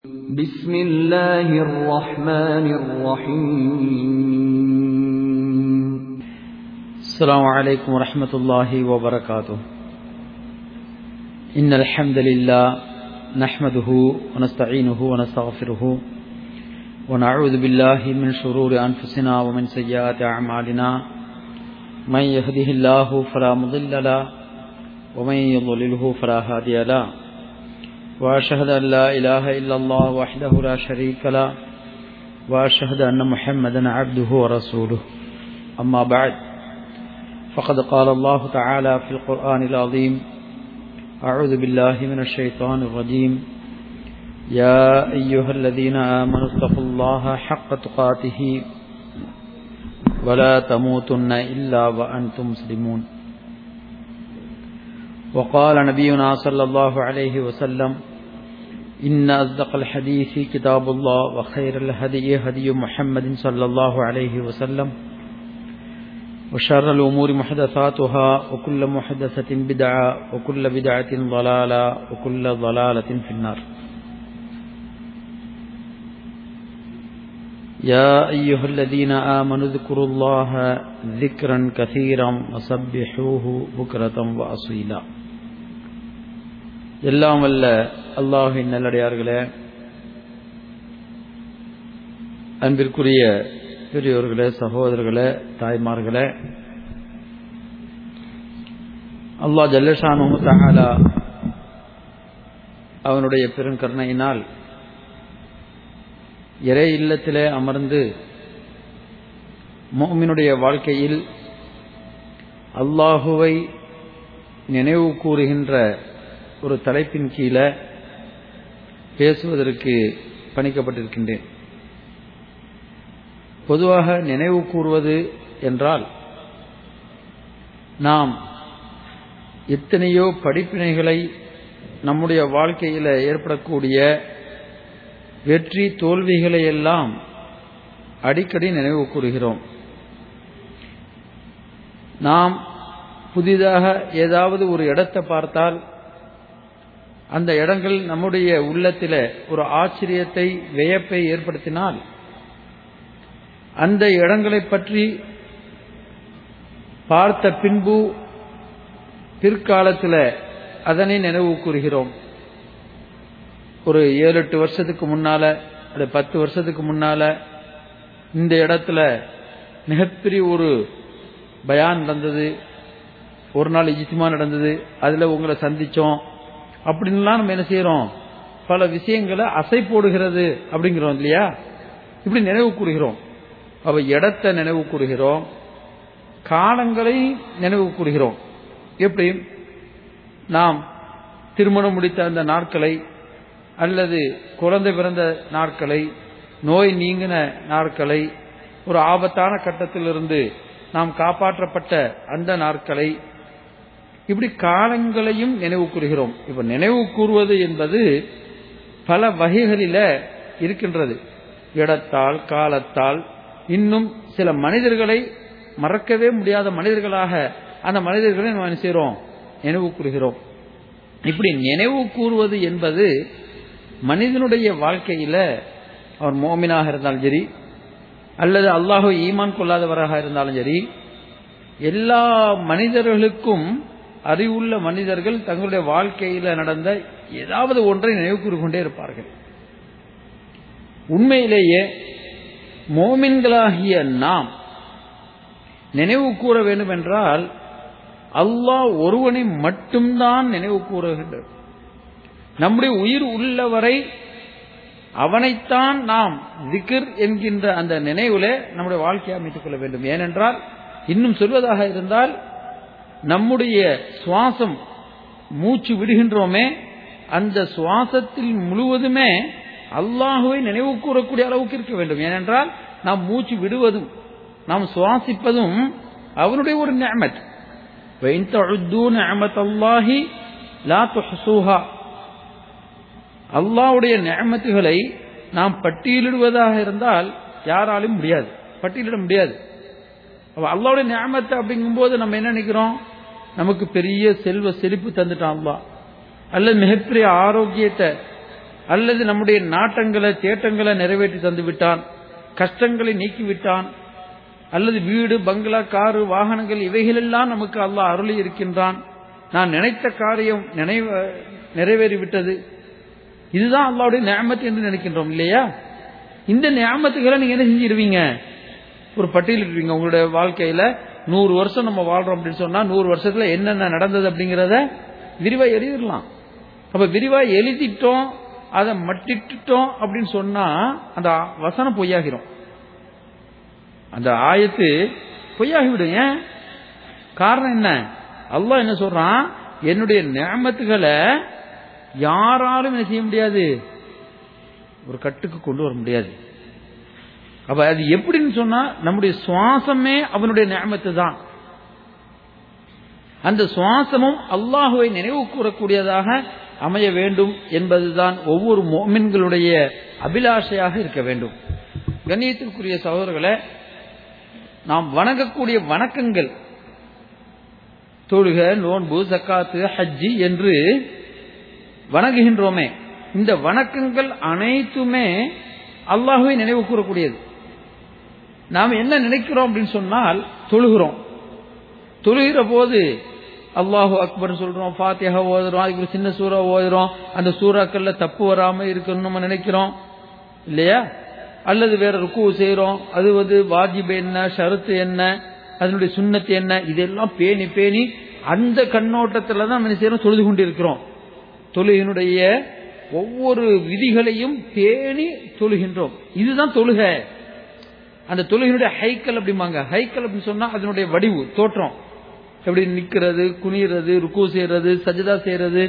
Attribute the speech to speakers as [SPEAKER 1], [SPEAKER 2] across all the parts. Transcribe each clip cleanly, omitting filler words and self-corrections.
[SPEAKER 1] بسم الله الرحمن الرحيم
[SPEAKER 2] السلام عليكم ورحمة الله وبركاته إن الحمد لله نحمده ونستعينه ونستغفره ونعوذ بالله من شرور أنفسنا ومن سيئات أعمالنا من يهده الله فلا مضل له ومن يضلله فلا هادي له وأشهد أن لا إله إلا الله وحده لا شريك له وأشهد أن محمدا عبده ورسوله أما بعد فقد قال الله تعالى في القرآن العظيم أعوذ بالله من الشيطان الرجيم يا أيها الذين آمنوا اتقوا الله حق تقاته ولا تموتن إلا وأنتم مسلمون وقال نبينا صلى الله عليه وسلم إن أصدق الحديث كتاب الله وخير الهدي هدي محمد صلى الله عليه وسلم وشر الأمور محدثاتها وكل محدثة بدعة وكل بدعة ضلالة وكل ضلالة في النار يا أيها الذين آمنوا اذكروا الله ذكرا كثيرا وسبحوه بكرة وأصيلا எல்லாம் வல்ல அல்லாஹ்வின் நல்லடியார்களே, அன்பிற்குரிய பெரியோர்களே, சகோதரர்களே, தாய்மார்களே, அல்லாஹ் ஜல்லஷானுஹு தஆலா அவனுடைய பெருங்கருணையினால் இறை இல்லத்திலே அமர்ந்து முஃமினுடைய வாழ்க்கையில் அல்லாஹுவை நினைவு கூறுகின்ற ஒரு தலைப்பின் கீழே பேசுவதற்கு பணிக்கப்பட்டிருக்கின்றேன். பொதுவாக நினைவு கூறுவது என்றால் நாம் எத்தனையோ படிப்பினைகளை நம்முடைய வாழ்க்கையில் ஏற்படக்கூடிய வெற்றி தோல்விகளை எல்லாம் அடிக்கடி நினைவு கூறுகிறோம். நாம் புதிதாக ஏதாவது ஒரு இடத்தை பார்த்தால் அந்த இடங்கள் நம்முடைய உள்ளத்தில் ஒரு ஆச்சரியத்தை, வியப்பை ஏற்படுத்தினால் அந்த இடங்களை பற்றி பார்த்த பின்பு பிற்காலத்தில் அதனை நினைவு கூறுகிறோம். ஒரு 7-8 வருஷத்துக்கு முன்னால, 10 வருஷத்துக்கு முன்னால இந்த இடத்துல மிகப்பெரிய ஒரு பயான் நடந்தது, ஒரு நாள் இஜ்திமா நடந்தது, அதில் உங்களை சந்திச்சோம் அப்படின்லாம் நம்ம என்ன செய்யறோம், பல விஷயங்களை அசை போடுகிறது அப்படிங்கிறோம் இல்லையா. இப்படி நினைவு கூறுகிறோம். அவ இடத்தை நினைவு கூறுகிறோம், காலங்களை நினைவு கூறுகிறோம். எப்படி நாம் திருமணம் முடித்த அந்த நாட்களை, அல்லது குழந்தை பிறந்த நாட்களை, நோய் நீங்கின நாட்களை, ஒரு ஆபத்தான கட்டத்திலிருந்து நாம் காப்பாற்றப்பட்ட அந்த நாட்களை, இப்படி காலங்களையும் நினைவு கூறுகிறோம். இப்ப நினைவு கூறுவது என்பது பல வகைகளில இருக்கின்றது. இடத்தால், காலத்தால், இன்னும் சில மனிதர்களை மறக்கவே முடியாத மனிதர்களாக அந்த மனிதர்களை நாம் செய்கிறோம், நினைவு கூறுகிறோம். இப்படி நினைவு கூறுவது என்பது மனிதனுடைய வாழ்க்கையில அவர் மோமினாக இருந்தாலும் சரி, அல்லது அல்லாஹ் ஈமான் கொள்ளாதவராக இருந்தாலும் சரி, எல்லா மனிதர்களுக்கும், அறிவுள்ள மனிதர்கள் தங்களுடைய வாழ்க்கையில் நடந்த ஏதாவது ஒன்றை நினைவு கூறிக்கொண்டே இருப்பார்கள். உண்மையிலேயே மோமின்களாகிய நாம் நினைவு கூற வேண்டும் என்றால் அல்லாஹ் ஒருவனை மட்டும்தான் நினைவு கூறுகின்றது. நம்முடைய உயிர் உள்ளவரை அவனைத்தான் நாம் திக்ர் என்கின்ற அந்த நினைவுல நம்முடைய வாழ்க்கையை அமைத்துக் கொள்ள வேண்டும். ஏனென்றால் இன்னும் சொல்வதாக இருந்தால், நம்முடைய சுவாசம், மூச்சு விடுகின்றோமே, அந்த சுவாசத்தில் முழுவதுமே அல்லாஹுவை நினைவு கூறக்கூடிய அளவுக்கு இருக்க வேண்டும். ஏனென்றால் நாம் மூச்சு விடுவதும் நாம் சுவாசிப்பதும் அவனுடைய ஒரு நிஅமத். வஇன் தஉது நிஅமத்தல்லாஹி லா துஹ்ஸூஹா. அல்லாஹ்வுடைய நிஅமத்துகளை நாம் பட்டியலிடுவதாக இருந்தால் யாராலும் முடியாது, பட்டியலிட முடியாது. அல்லாஹ்வுடைய நிஅமத் அப்படிங்கும்போது நம்ம என்ன நினைக்கிறோம், நமக்கு பெரிய செல்வ செழிப்பு தந்துட்டான் அல்லாஹ், அல்லது மிகப்பெரிய ஆரோக்கியத்தை அல்லது நம்முடைய நாட்டங்களை தேட்டங்களை நிறைவேற்றி தந்து விட்டான், கஷ்டங்களை நீக்கிவிட்டான், அல்லது வீடு பங்களா காரு வாகனங்கள் இவைகளெல்லாம் நமக்கு அல்லாஹ் அருளி இருக்கின்றான், நான் நினைத்த காரியம் நிறைவேறிவிட்டது, இதுதான் அல்லாஹ்வுடைய நிஅமத் என்று நினைக்கின்றோம் இல்லையா? இந்த நிஅமத்துகளை நீங்க என்ன செஞ்சிருவீங்க? ஒரு பட்டியலிடுவீங்க. உங்களுடைய வாழ்க்கையில 100 வருஷம் நம்ம வாழ்றோம் அப்படின்னு சொன்னா 100 வருஷத்துல என்னென்ன நடந்தது அப்படிங்கறத விரிவா எழுதிடலாம். அப்ப விரிவா எழுதிட்டோம், அதை மட்டிட்டோம் அப்படின்னு சொன்னா அந்த வசனம் பொய்யாகிறோம், அந்த ஆயத்து பொய்யாகிவிடும். ஏன் காரணம் என்ன? அல்லாஹ் என்ன சொல்றான், என்னுடைய நிஅமத்துகளை யாராலும் என்ன செய்ய முடியாது, ஒரு கட்டுக்கு கொண்டு வர முடியாது. அப்ப அது எப்படின்னு சொன்னா நம்முடைய சுவாசமே அவனுடைய நிஅமத்து தான். அந்த சுவாசமும் அல்லாஹுவை நினைவு கூறக்கூடியதாக அமைய வேண்டும் என்பதுதான் ஒவ்வொரு முஃமின்களுடைய அபிலாஷையாக இருக்க வேண்டும். கண்ணியத்திற்குரிய சகோதரர்களே, நாம் வணங்கக்கூடிய வணக்கங்கள் தொழுகை, நோன்பு, ஜக்காத்து, ஹஜ்ஜி என்று வணங்குகின்றோமே, இந்த வணக்கங்கள் அனைத்துமே அல்லாஹுவை நினைவு கூறக்கூடியது. நாம் என்ன நினைக்கிறோம் அப்படின்னு சொன்னால், தொழுகிறோம், தொழுகிற போது அல்லாஹு அக்பர் சொல்றோம், ஃபாத்திஹா ஓதுறோம், அதுக்கு ஒரு சின்ன சூறா ஓதுறோம், அந்த சூறாக்கள்ல தப்பு வராம இருக்கணும்னு நம்ம நினைக்கிறோம் இல்லையா? அல்லது வேற ருக்கு செய்யறோம், அது வாஜிப் என்ன, ஷரத்து என்ன, அதனுடைய சுன்னத்து என்ன, இதெல்லாம் பேணி பேணி அந்த கண்ணோட்டத்துல தான் நம்ம செய்யறோம், தொழுது கொண்டு இருக்கிறோம். தொழுகினுடைய ஒவ்வொரு விதிகளையும் பேணி தொழுகின்றோம். இதுதான் தொழுகை. அந்த தொழுகினுடைய ஹைக்கல் அப்படிம்பாங்க. ஹைக்கல் அப்படின்னு சொன்னா அதனுடைய வடிவு, தோற்றம், எப்படி நிக்கிறது, குனிறது, ருக்கு செய்யறது, சஜதா செய்யறது,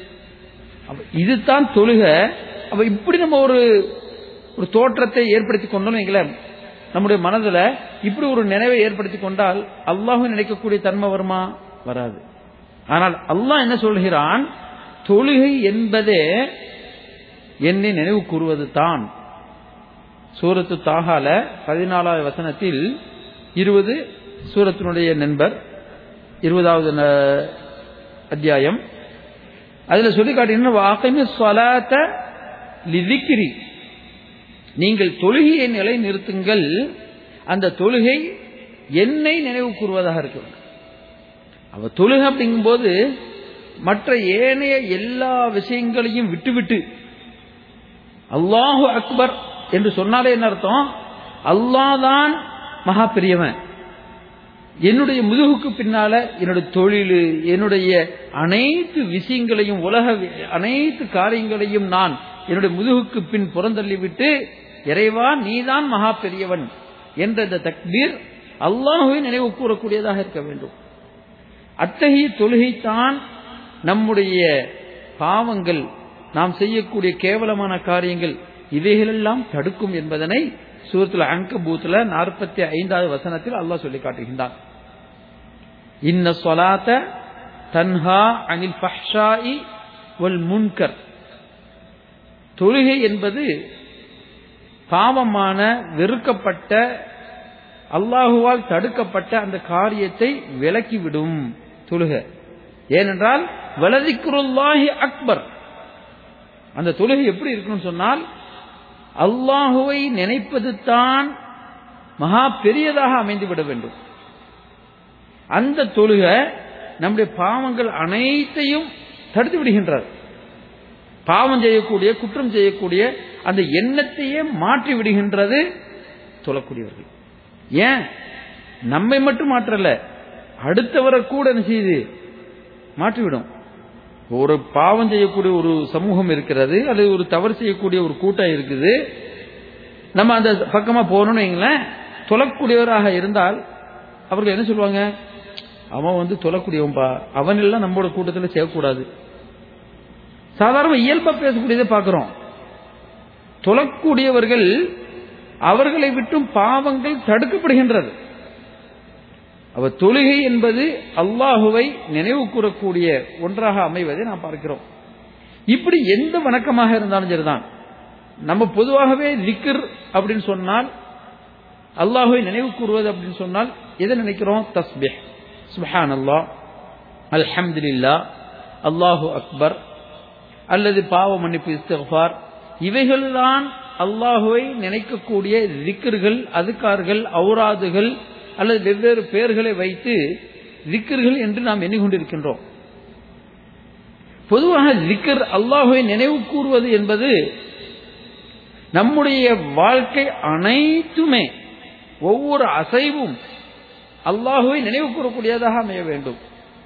[SPEAKER 2] இதுதான் தொழுகை. அப்ப இப்படி நம்ம ஒரு தோற்றத்தை ஏற்படுத்தி கொண்டோம் வைங்களேன், நம்முடைய மனதுல இப்படி ஒரு நினைவை ஏற்படுத்தி கொண்டால் அல்லாஹ்வை நினைக்கக்கூடிய தன்மை வருமா? வராது. ஆனால் அல்லாஹ் என்ன சொல்கிறான், தொழுகை என்பதே என்னை நினைவு கூறுவது தான். சூரத்து தாஹால 14வது வசனத்தில் 20 சூரத்தினுடைய நண்பர் 20வது அத்தியாயம், அதுல சொல்லி காட்டுகின்ற வாகிமிஸ் ஸலாத்த லிذிக்ரி, நீங்கள் தொழுகையை நிலை நிறுத்துங்கள், அந்த தொழுகை என்னை நினைவு கூறுவதாக இருக்கிறது. அவ தொழுகை அப்படிங்கும் போது மற்ற ஏனைய எல்லா விஷயங்களையும் விட்டுவிட்டு அல்லாஹு அக்பர் என்று சொன்னாலே என்ன அர்த்தம்? அல்லாஹ் தான் மகா பெரியவன், என்னுடைய முதுகுக்கு பின்னால என்னுடைய தொழில், என்னுடைய அனைத்து விஷயங்களையும், உலக அனைத்து காரியங்களையும் நான் என்னுடைய முதுகுக்கு பின் புறந்தள்ளிவிட்டு, இறைவா நீதான் மகா பெரியவன் என்ற இந்த தக்பீர் அல்லாஹ்வை நினைவு கூறக்கூடியதாக இருக்க வேண்டும். அத்தகைய தொழுகைத்தான் நம்முடைய பாவங்கள், நாம் செய்யக்கூடிய கேவலமான காரியங்கள் இவைகளெல்லாம் தடுக்கும் என்பதனை சூரத்துல் அன்கபூத்ல 45வது வசனத்தில் அல்லாஹ் சொல்லி காட்டுகின்றான். இன்ன ஸலாத்த தன்ஹா அனில் ஃபஹ்ஷாஇ வல் முன்கர், தொழுகை என்பது பாவமான, வெறுக்கப்பட்ட, அல்லாஹுவால் தடுக்கப்பட்ட அந்த காரியத்தை விலக்கிவிடும் தொழுகை. ஏனென்றால் வலதிக்ருல்லாஹி அக்பர், அந்த தொழுகை எப்படி இருக்கணும்னு சொன்னால் அல்லாஹுவை நினைப்பது தான் மகா பெரியதாக அமைந்துவிட வேண்டும். அந்த தொழுகை நம்முடைய பாவங்கள் அனைத்தையும் தடுத்து விடுகின்றார். பாவம் செய்யக்கூடிய, குற்றம் செய்யக்கூடிய அந்த எண்ணத்தையே மாற்றி விடுகின்றது தொழக்கூடியவர்கள். ஏன் நம்மை மட்டும் மாற்றல, அடுத்தவரை கூட என்ன செய்து மாற்றிவிடும். ஒரு பாவம் செய்யக்கூடிய ஒரு சமூகம் இருக்கிறது, அல்லது ஒரு தவறு செய்யக்கூடிய ஒரு கூட்டம் இருக்குது, நம்ம அந்த பக்கமா போகணும்னு வைங்களேன், தொழக்கூடியவராக இருந்தால் அவர்கள் என்ன சொல்லுவாங்க, அவன் தொழக்கூடியவன்பா, அவன் எல்லாம் நம்மளோட கூட்டத்தில் சேர்க்கக்கூடாது. சாதாரண இயல்பா பேசக்கூடியதை பார்க்கிறோம். தொழக்கூடியவர்கள் அவர்களை விட்டும் பாவங்கள் தடுக்கப்படுகின்றது. அவ தொழுகை என்பது அல்லாஹுவை நினைவு கூறக்கூடிய ஒன்றாக அமைவதை நாம் பார்க்கிறோம். இப்படி எந்த வணக்கமாக இருந்தாலும் சரிதான், நம்ம பொதுவாகவே திக்ர் அப்படின்னு சொன்னால், அல்லாஹுவை நினைவு கூறுவது அப்படின்னு சொன்னால் எதை நினைக்கிறோம்? தஸ்பீஹ், சுப்ஹானல்லாஹ், அல்ஹம்துலில்லாஹ், அல்லாஹு அக்பர், அல்லது பாவ மன்னிப்பு, இஸ்திக்ஃபார், இவைகள்தான் அல்லாஹுவை நினைக்கக்கூடிய திக்ர்கள், அதுக்கார்கள், ஔராதுகள் அல்லது வெவ்வேறு பெயர்களை வைத்து திக்ர்கள் என்று நாம் எண்ணிக்கொண்டிருக்கின்றோம். பொதுவாக திக்ர், அல்லாஹுவை நினைவு கூறுவது என்பது நம்முடைய வாழ்க்கை அனைத்துமே ஒவ்வொரு அசைவும் அல்லாஹுவை நினைவு கூறக்கூடியதாக அமைய வேண்டும்.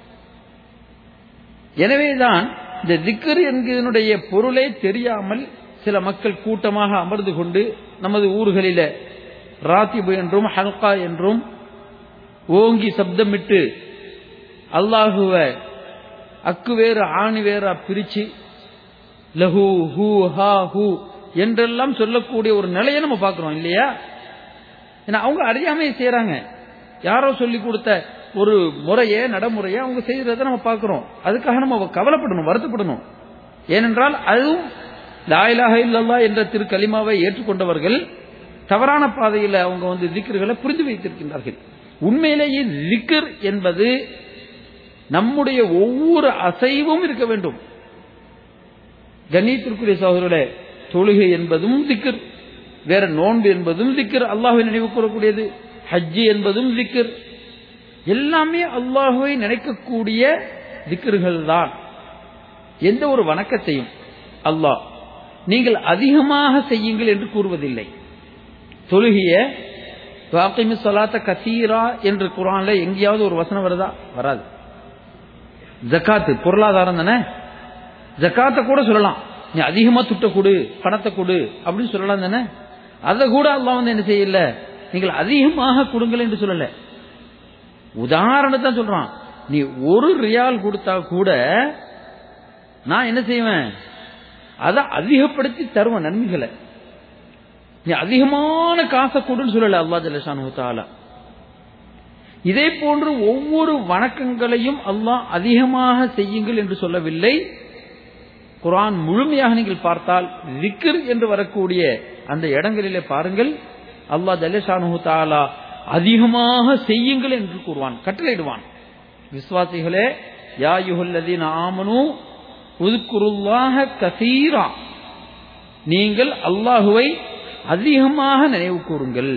[SPEAKER 2] எனவேதான் இந்த திக்ர் என்கிறனுடைய பொருளே தெரியாமல் சில மக்கள் கூட்டமாக அமர்ந்து கொண்டு நமது ஊர்களில் ராத்திபு என்றும் ஹல்கா என்றும் ஓங்கி சப்தமிட்டு அல்லாஹுவை அக்கு வேறு ஆணி வேறா பிரிச்சு லஹு ஹூ ஹா ஹூ என்றெல்லாம் சொல்லக்கூடிய ஒரு நிலையை நம்ம பார்க்கிறோம் இல்லையா? ஏன்னா அவங்க அறியாமையை செய்யறாங்க. யாரோ சொல்லி கொடுத்த ஒரு முறையை, நடைமுறையை அவங்க செய்யறத நம்ம பார்க்கிறோம். அதுக்காக நம்ம கவலைப்படணும், வருத்தப்படணும். ஏனென்றால் அதுவும் லா இலாஹ இல்லல்லாஹ் என்ற திருக்கலிமாவை ஏற்றுக்கொண்டவர்கள் தவறான பாதையில் அவங்க திக்ர்களை புரிந்து வைத்திருக்கின்றார்கள். உண்மையிலேயே திக்ர் என்பது நம்முடைய ஒவ்வொரு அசைவும் இருக்க வேண்டும். கண்ணியத்திற்குரிய சகோதரர்களே, தொழுகை என்பதும் திக்ர், வேற நோன்பு என்பதும் திக்ர், அல்லாஹ்வை நினைவு கூறக்கூடியது. ஹஜ்ஜி என்பதும் திக்ர், எல்லாமே அல்லாஹ்வை நினைக்கக்கூடிய திக்ர்கள் தான். எந்த ஒரு வணக்கத்தையும் அல்லாஹ் நீங்கள் அதிகமாக செய்யுங்கள் என்று கூறுவதில்லை. தொழுகைய வாக்கிமி ஸலாத்த கஸீரா என்று குர்ஆன்ல எங்கேயாவது ஒரு வசனம் வருதா? வராது. ஜகாத் பொருளாதாரம் தானே, ஜகாத்தை கூட சொல்லலாம், நீ அதிகமா துட்ட கொடு, பணத்தை கொடு அப்படின்னு சொல்லலாம் தானே. அதை கூட அல்லாஹ் என்ன செய்யல, நீங்கள் அதிகமாக கொடுங்கள் என்று சொல்லல. உதாரணத்தை சொல்றான், நீ ஒரு ரியால் கொடுத்தா கூட நான் என்ன செய்வேன், அதை அதிகப்படுத்தி தருவேன் நன்மைகளை. நீ அதிகமான காசை கொடுன்னு சொல்லல அல்லாஹ் ஜல்ல ஷானுஹு தஆலா. இதே போன்று ஒவ்வொரு வணக்கங்களையும் அல்லாஹ் அதிகமாக செய்யுங்கள் என்று சொல்லவில்லை. குர்ஆன் முழுமையாக நீங்கள் பார்த்தால் திக்ர் என்று வரக்கூடிய அந்த இடங்களிலே பாருங்கள், அல்லாஹ் ஜல்ல ஷானுஹு தஆலா அதிகமாக செய்யுங்கள் என்று கூறுவான், கட்டளையிடுவான். விசுவாசிகளே, யா அய்யுஹல்லதீன ஆமனூ உذ்குருல்லாஹ கஸீரா, நீங்கள் அல்லாஹுவை அதிகமாக நினைவு கூறுங்கள்.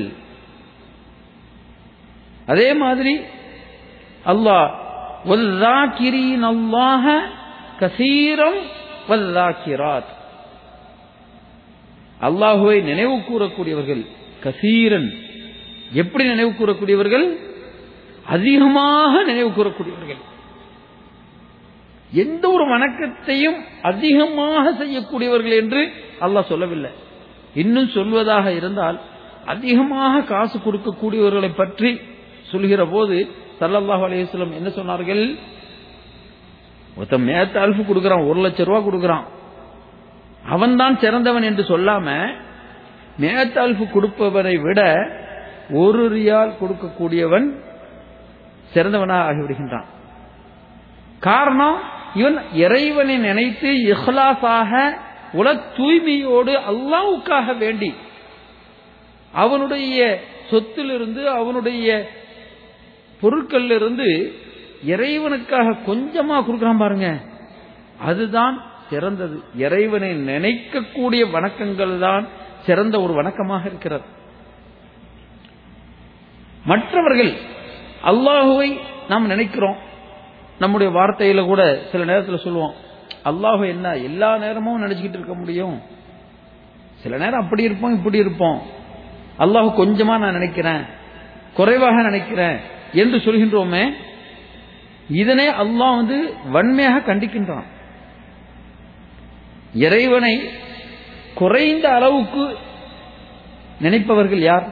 [SPEAKER 2] அதே மாதிரி அல்லாஹ் வல்லாகிரீன் அல்லாஹ கஸீரம் வல்லாகிராத், அல்லாஹுவை நினைவு கூறக்கூடியவர்கள் கஸீரன், எப்படி நினைவு கூறக்கூடியவர்கள், அதிகமாக நினைவு கூறக்கூடியவர்கள். எந்த ஒரு வணக்கத்தையும் அதிகமாக செய்யக்கூடியவர்கள் என்று அல்லாஹ் சொல்லவில்லை. இன்னும் சொல்வதாக இருந்தால் அதிகமாக காசு கொடுக்கக்கூடியவர்களை பற்றி சொல்கிற போது ஸல்லல்லாஹு அலைஹி வஸல்லம் என்ன சொன்னார்கள், ஒருத்தன் மேத்த அல்ஃபு கொடுக்கிறான், 1 லட்சம் ரூபாய் கொடுக்கிறான், அவன் தான் சிறந்தவன் என்று சொல்லாம மேத்த அல்ஃபு கொடுப்பவரை விட 1 ரியால் கொடுக்கக்கூடியவன் சிறந்தவனாக ஆகிவிடுகின்றான். காரணம், இவன் இறைவனை நினைத்து இஹ்லாஸாக உல தூய்மையோடு அல்லாஹ்வுக்காக வேண்டி அவனுடைய சொத்திலிருந்து அவனுடைய பொருட்களிலிருந்து இறைவனுக்காக கொஞ்சமா கொடுக்கிறான் பாருங்க, அதுதான் சிறந்தது. இறைவனை நினைக்கக்கூடிய வணக்கங்கள் தான் சிறந்த ஒரு வணக்கமாக இருக்கிறது. மற்றவர்கள் அல்லாஹுவை நாம் நினைக்கிறோம், நம்முடைய வார்த்தையில கூட சில நேரத்தில் சொல்லுவோம், அல்லாஹ் என்ன எல்லா நேரமும் நினைச்சுக்கிட்டு இருக்க முடியும், சில நேரம் அப்படி இருப்போம் இப்படி இருப்போம், அல்லாஹ் கொஞ்சமா நான் நினைக்கிறேன், குறைவாக நினைக்கிறேன் என்று சொல்கின்றோமே, இதனை அல்லாஹ் வன்மையாக கண்டிக்கின்றான். இறைவனை குறைந்த அளவுக்கு நினைப்பவர்கள் யார்?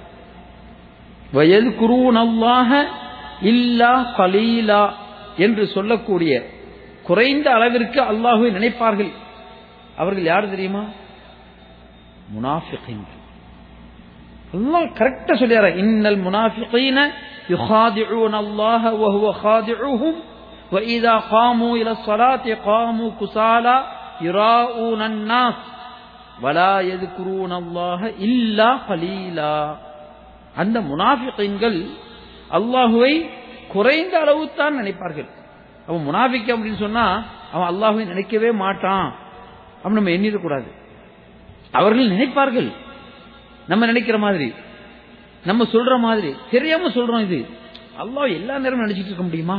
[SPEAKER 2] வயதுகுரூனல்லாஹ இல்லா கலீலா என்று சொல்லக்கூடிய குறைந்த அளவிற்கு அல்லாஹ்வை நினைப்பார்கள். அவர்கள் யார் தெரியுமா? முனாஃபிகீன்கள். அல்லாஹ் கரெக்ட்டா சொல்றாரு, இன்னல் முனாஃபிகீன யுகாதிஊன அல்லாஹ வ ஹுவ காதிஊஹும் வ இதா காமு இலா ஸலாத்தி காமு குஸாலா யுராஊன அன்னாஸ் வலா யذ்குரூன அல்லாஹ இல்லா கலீலா. அந்த முனாஃபிகீன்கள் அல்லாஹ்வை குறைந்த அளவு தான் நினைப்பார்கள். அவன் முனாஃபிக் அப்படின்னு சொன்னா அவன் அல்லாஹ்வை நினைக்கவே மாட்டான் அப்படின்னு நம்ம எண்ணிடக்கூடாது. அவர்கள் நினைப்பார்கள் நம்ம நினைக்கிற மாதிரி, நம்ம சொல்ற மாதிரி. தெரியாம சொல்றோம், இது அல்லாஹ் எல்லா நேரமும் நினைச்சிட்டு இருக்க முடியுமா?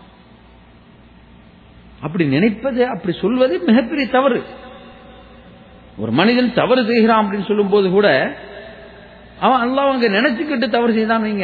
[SPEAKER 2] அப்படி நினைப்பது, அப்படி சொல்வது மிகப்பெரிய தவறு. ஒரு மனிதன் தவறு செய்கிறான் அப்படின்னு சொல்லும் போது கூட அவன் அல்லாஹ் அங்க நினைச்சுக்கிட்டு தவறு செய்தான் வைங்க,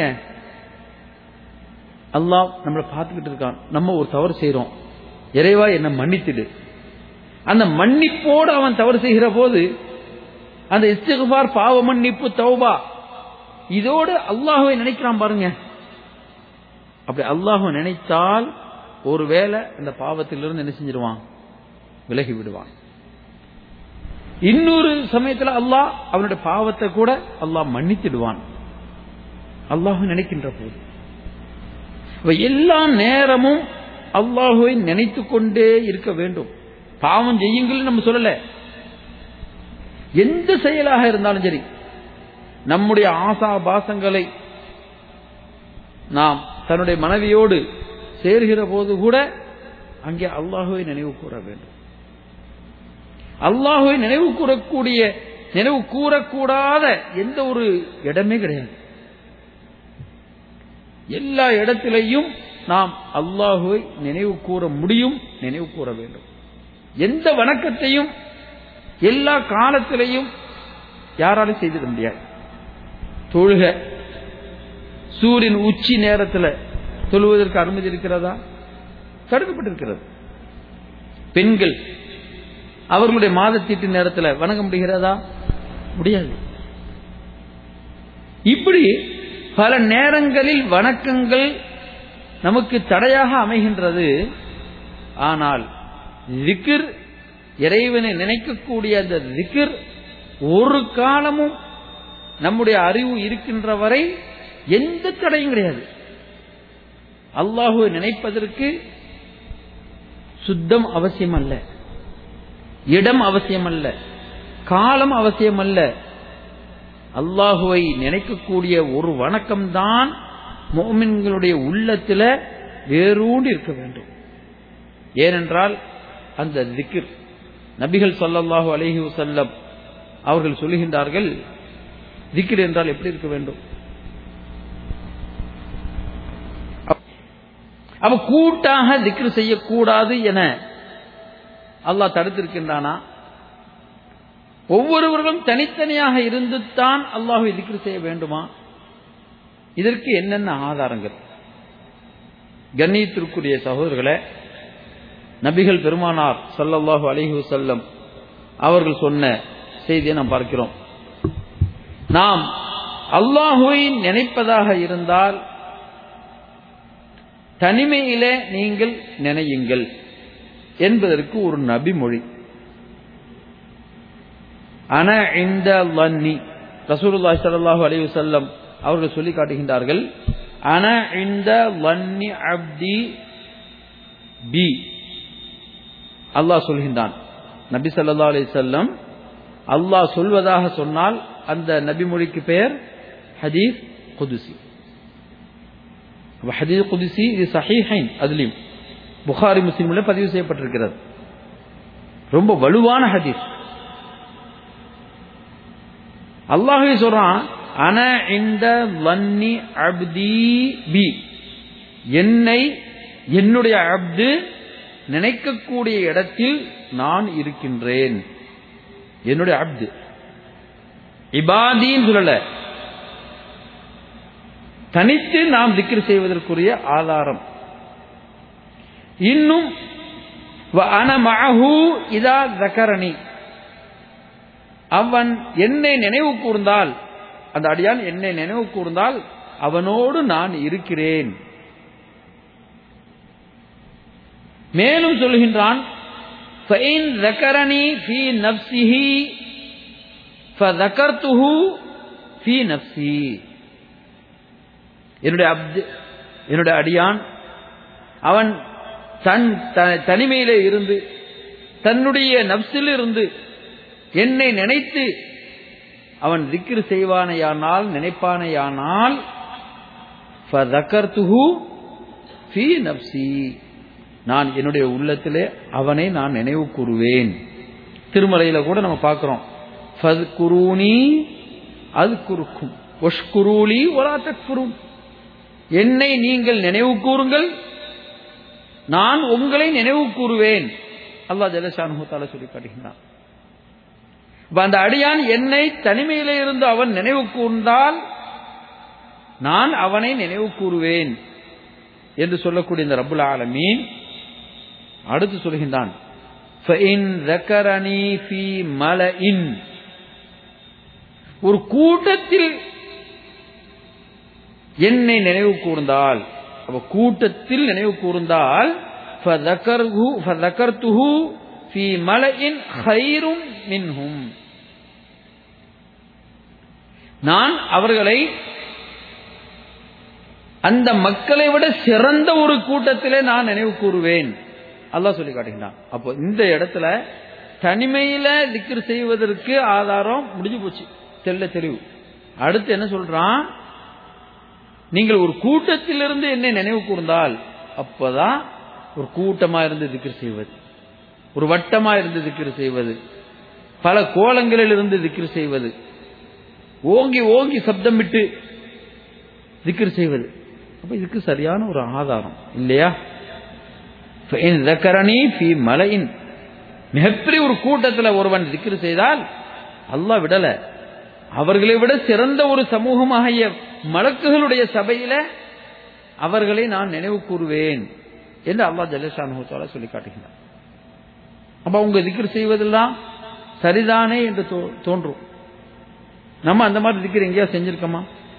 [SPEAKER 2] அல்லாஹ் நம்மளை பார்த்துக்கிட்டு இருக்கான். நம்ம ஒரு தவறு செய்யறோம், இறைவா என்ன மன்னித்துடு. அந்த மன்னிப்போடு அவன் தவறு செய்கிற போது அந்த இஸ்திக்ஃபார், பாவ மன்னிப்பு, தௌபா, இதோடு அல்லாஹ்வை நினைக்கிறான் பாருங்க. அப்படி அல்லாஹ்வை நினைத்தால் ஒருவேளை அந்த பாவத்திலிருந்து என்ன செஞ்சிருவான், விலகி விடுவான். இன்னொரு சமயத்தில் அல்லாஹ் அவனுடைய பாவத்தை கூட அல்லாஹ் மன்னித்திடுவான் அல்லாஹ்வை நினைக்கின்ற போது. எல்லா நேரமும் அல்லாஹ்வை நினைத்துக் கொண்டே இருக்க வேண்டும். பாவம் செய்யுங்கள் நம்ம சொல்லல, எந்த செயலாக இருந்தாலும் சரி, நம்முடைய ஆசா பாசங்களை நாம் தன்னுடைய மனைவியோடு சேர்கிற போது கூட அங்கே அல்லாஹ்வை நினைவு கூற வேண்டும். அல்லாஹ்வை நினைவு கூறக்கூடிய, நினைவு கூறக்கூடாத எந்த ஒரு இடமே கிடையாது. எல்லா இடத்திலையும் நாம் அல்லாஹ்வை நினைவு கூற முடியும், நினைவு கூற வேண்டும். எந்த வணக்கத்தையும் எல்லா காலத்திலையும் யாராலும் செய்திட முடியாது. தொழுக, சூரியன் உச்சி நேரத்தில் தொழுவதற்கு அனுமதி இருக்கிறதா? தடுக்கப்பட்டிருக்கிறது. பெண்கள் அவர்களுடைய மாதத்தீட்டு நேரத்தில் வணங்க முடிகிறதா? முடியாது. இப்படி பல நேரங்களில் வணக்கங்கள் நமக்கு தடையாக அமைகின்றது. ஆனால் திக்ர், இறைவனை நினைக்கக்கூடிய அந்த திக்ர் ஒரு காலமும் நம்முடைய அறிவு இருக்கின்ற வரை எந்த தடையும் கிடையாது. அல்லாஹ்வை நினைப்பதற்கு சுத்தம் அவசியம் அல்ல, இடம் அவசியம் அல்ல, காலம் அவசியம் அல்ல. அல்லாஹுவை நினைக்கக்கூடிய ஒரு வணக்கம்தான் முஃமின்களுடைய உள்ளத்தில் வேரூண்டி இருக்க வேண்டும். ஏனென்றால் அந்த திக்ர், நபிகள் ஸல்லல்லாஹு அலைஹி வஸல்லம் அவர்கள் சொல்லுகின்றார்கள், திக்ர் என்றால் எப்படி இருக்க வேண்டும்? அவ கூட்டாக திக்ர் செய்யக்கூடாது என அல்லாஹ் தடுத்திருக்கின்றானா? ஒவ்வொருவர்களும் தனித்தனியாக இருந்துதான் அல்லாஹ்வை திக்ர் செய்ய வேண்டுமா? இதற்கு என்னென்ன ஆதாரங்கள்? கண்ணியத்திற்குரிய சகோதரர்களே, நபிகள் பெருமானார் ஸல்லல்லாஹு அலைஹி வஸல்லம் அவர்கள் சொன்ன செய்தியை நாம் பார்க்கிறோம். நாம் அல்லாஹ்வை நினைப்பதாக இருந்தால் தனிமையிலே நீங்கள் நினையுங்கள் என்பதற்கு ஒரு நபி மொழி. அன இந்த லன்னி, ரசூலுல்லாஹி ஸல்லல்லாஹு அலைஹி வஸல்லம் அவர்கள் சொல்லி காட்டுகின்றார்கள், அன இந்த லன்னி அப்தி பி. அல்லாஹ் சொல்கின்றான், நபி ஸல்லல்லாஹு அலைஹி வஸல்லம் அல்லாஹ் சொல்வதாக சொன்னால் அந்த நபி மொழிக்கு பெயர் ஹதீஸ் குதுசி. ஹதீஸ் குதுசி இது சஹீஹைன், அதுலயும் புகாரி முஸ்லிம்ல பதிவு செய்யப்பட்டிருக்கிறது. ரொம்ப வலுவான ஹதீஸ். அல்லாஹ்வே சொல்றான், அன இந்த லன்னி அப்தி பி, என்னை என்னுடைய அப்து நினைக்கக்கூடிய இடத்தில் நான் இருக்கின்றேன். என்னுடைய அப்து, இபாதின்னு சொல்லல, தனித்து நாம் திக்ர் செய்வதற்குரிய ஆதாரம். இன்னும் அன மஅஹு இதா ஸக்கரனி, அவன் என்னை நினைவு கூர்ந்தால், அந்த அடியான் என்னை நினைவு கூர்ந்தால் அவனோடு நான் இருக்கிறேன். மேலும் சொல்கின்றான், ஃபஇன் ஸக்கரனி ஃபீ நஃப்ஸிஹி ஃபஸக்கர்துஹு ஃபீ நஃப்ஸி. என்னுடைய அப்து, என்னுடைய அடியான், அவன் தனிமையிலே இருந்து தன்னுடைய நஃப்ஸில் இருந்து என்னை நினைத்து அவன் திக்ர் செய்வானையானால், நினைப்பானையானால், ஃபஸக்கர்துஹு ஃபீ நஃப்ஸி, நான் என்னுடைய உள்ளத்திலே அவனை நான் நினைவு கூறுவேன். திருமலையில கூட நம்ம பார்க்கிறோம், ஃபத்குரூனி அஸ்குருக்கும் வஷ்குரூலி வலா தக்ஃபுரூன். என்னை நீங்கள் நினைவு கூறுங்கள், நான் உங்களை நினைவு கூறுவேன். அல்லாஹ் ஜல்ல ஷானுஹு தஆலா சொல்லி காட்டுகிறான். அந்த அடியான் என்னை தனிமையிலே இருந்து அவன் நினைவு கூர்ந்தால் நான் அவனை நினைவு கூறுவேன் என்று சொல்லக்கூடிய இந்த ரப்புல் ஆலமீன் அடுத்து சொல்கின்றான், ஃபஇன் ذكرني في ملئ, ஒரு கூட்டத்தில் என்னை நினைவு கூர்ந்தால், அவ கூட்டத்தில் நினைவு கூர்ந்தால் ஃபذكرته في ملئ خير منهم, நான் அவர்களை அந்த மக்களை விட சிறந்த ஒரு கூட்டத்திலே நான் நினைவு கூறுவேன். அல்லாஹ் சொல்லி காட்டுகிறான். அப்போ இந்த இடத்துல தனிமையில திக்ர் செய்வதற்கு ஆதாரம் முடிஞ்சு போச்சு, தெளிவு. அடுத்து என்ன சொல்றான், நீங்கள் ஒரு கூட்டத்திலிருந்து என்னை நினைவு கூர்ந்தால், அப்பதான் ஒரு கூட்டமா இருந்து திக்ர் செய்வது, ஒரு வட்டமா இருந்து திக்ர் செய்வது, பல கோலங்களில் இருந்து திக்ர் செய்வது, ஓங்கி ஓங்கி சப்தமிட்டு திக்ர் செய்வது. அப்ப இதுக்கு சரியான ஒரு ஆதாரம் இல்லையா? மிகப்பெரிய ஒரு கூட்டத்தில் ஒருவன் திக்ர் செய்தால் அல்லாஹ் விடல, அவர்களை விட சிறந்த ஒரு சமூகமாகிய மலக்குகளுடைய சபையில அவர்களை நான் நினைவு கூறுவேன் என்று அல்லாஹ் ஜல்ல ஷானுஹு தஆலா சொல்லி காட்டுகிறார். அப்ப அவங்க திக்ர் செய்வதெல்லாம் சரிதானே என்று தோன்றும். நம்ம அந்த மாதிரி திக்ர் எங்கேயா செஞ்சிருக்கோமா?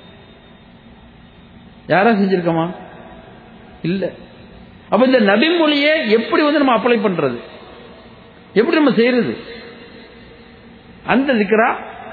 [SPEAKER 2] யாரா செஞ்சிருக்கோமா? இல்ல. அப்ப இந்த நபி மொழியை எப்படி நம்ம அப்ளை பண்றது, எப்படி நம்ம செய்யறது? அந்த திக்ரா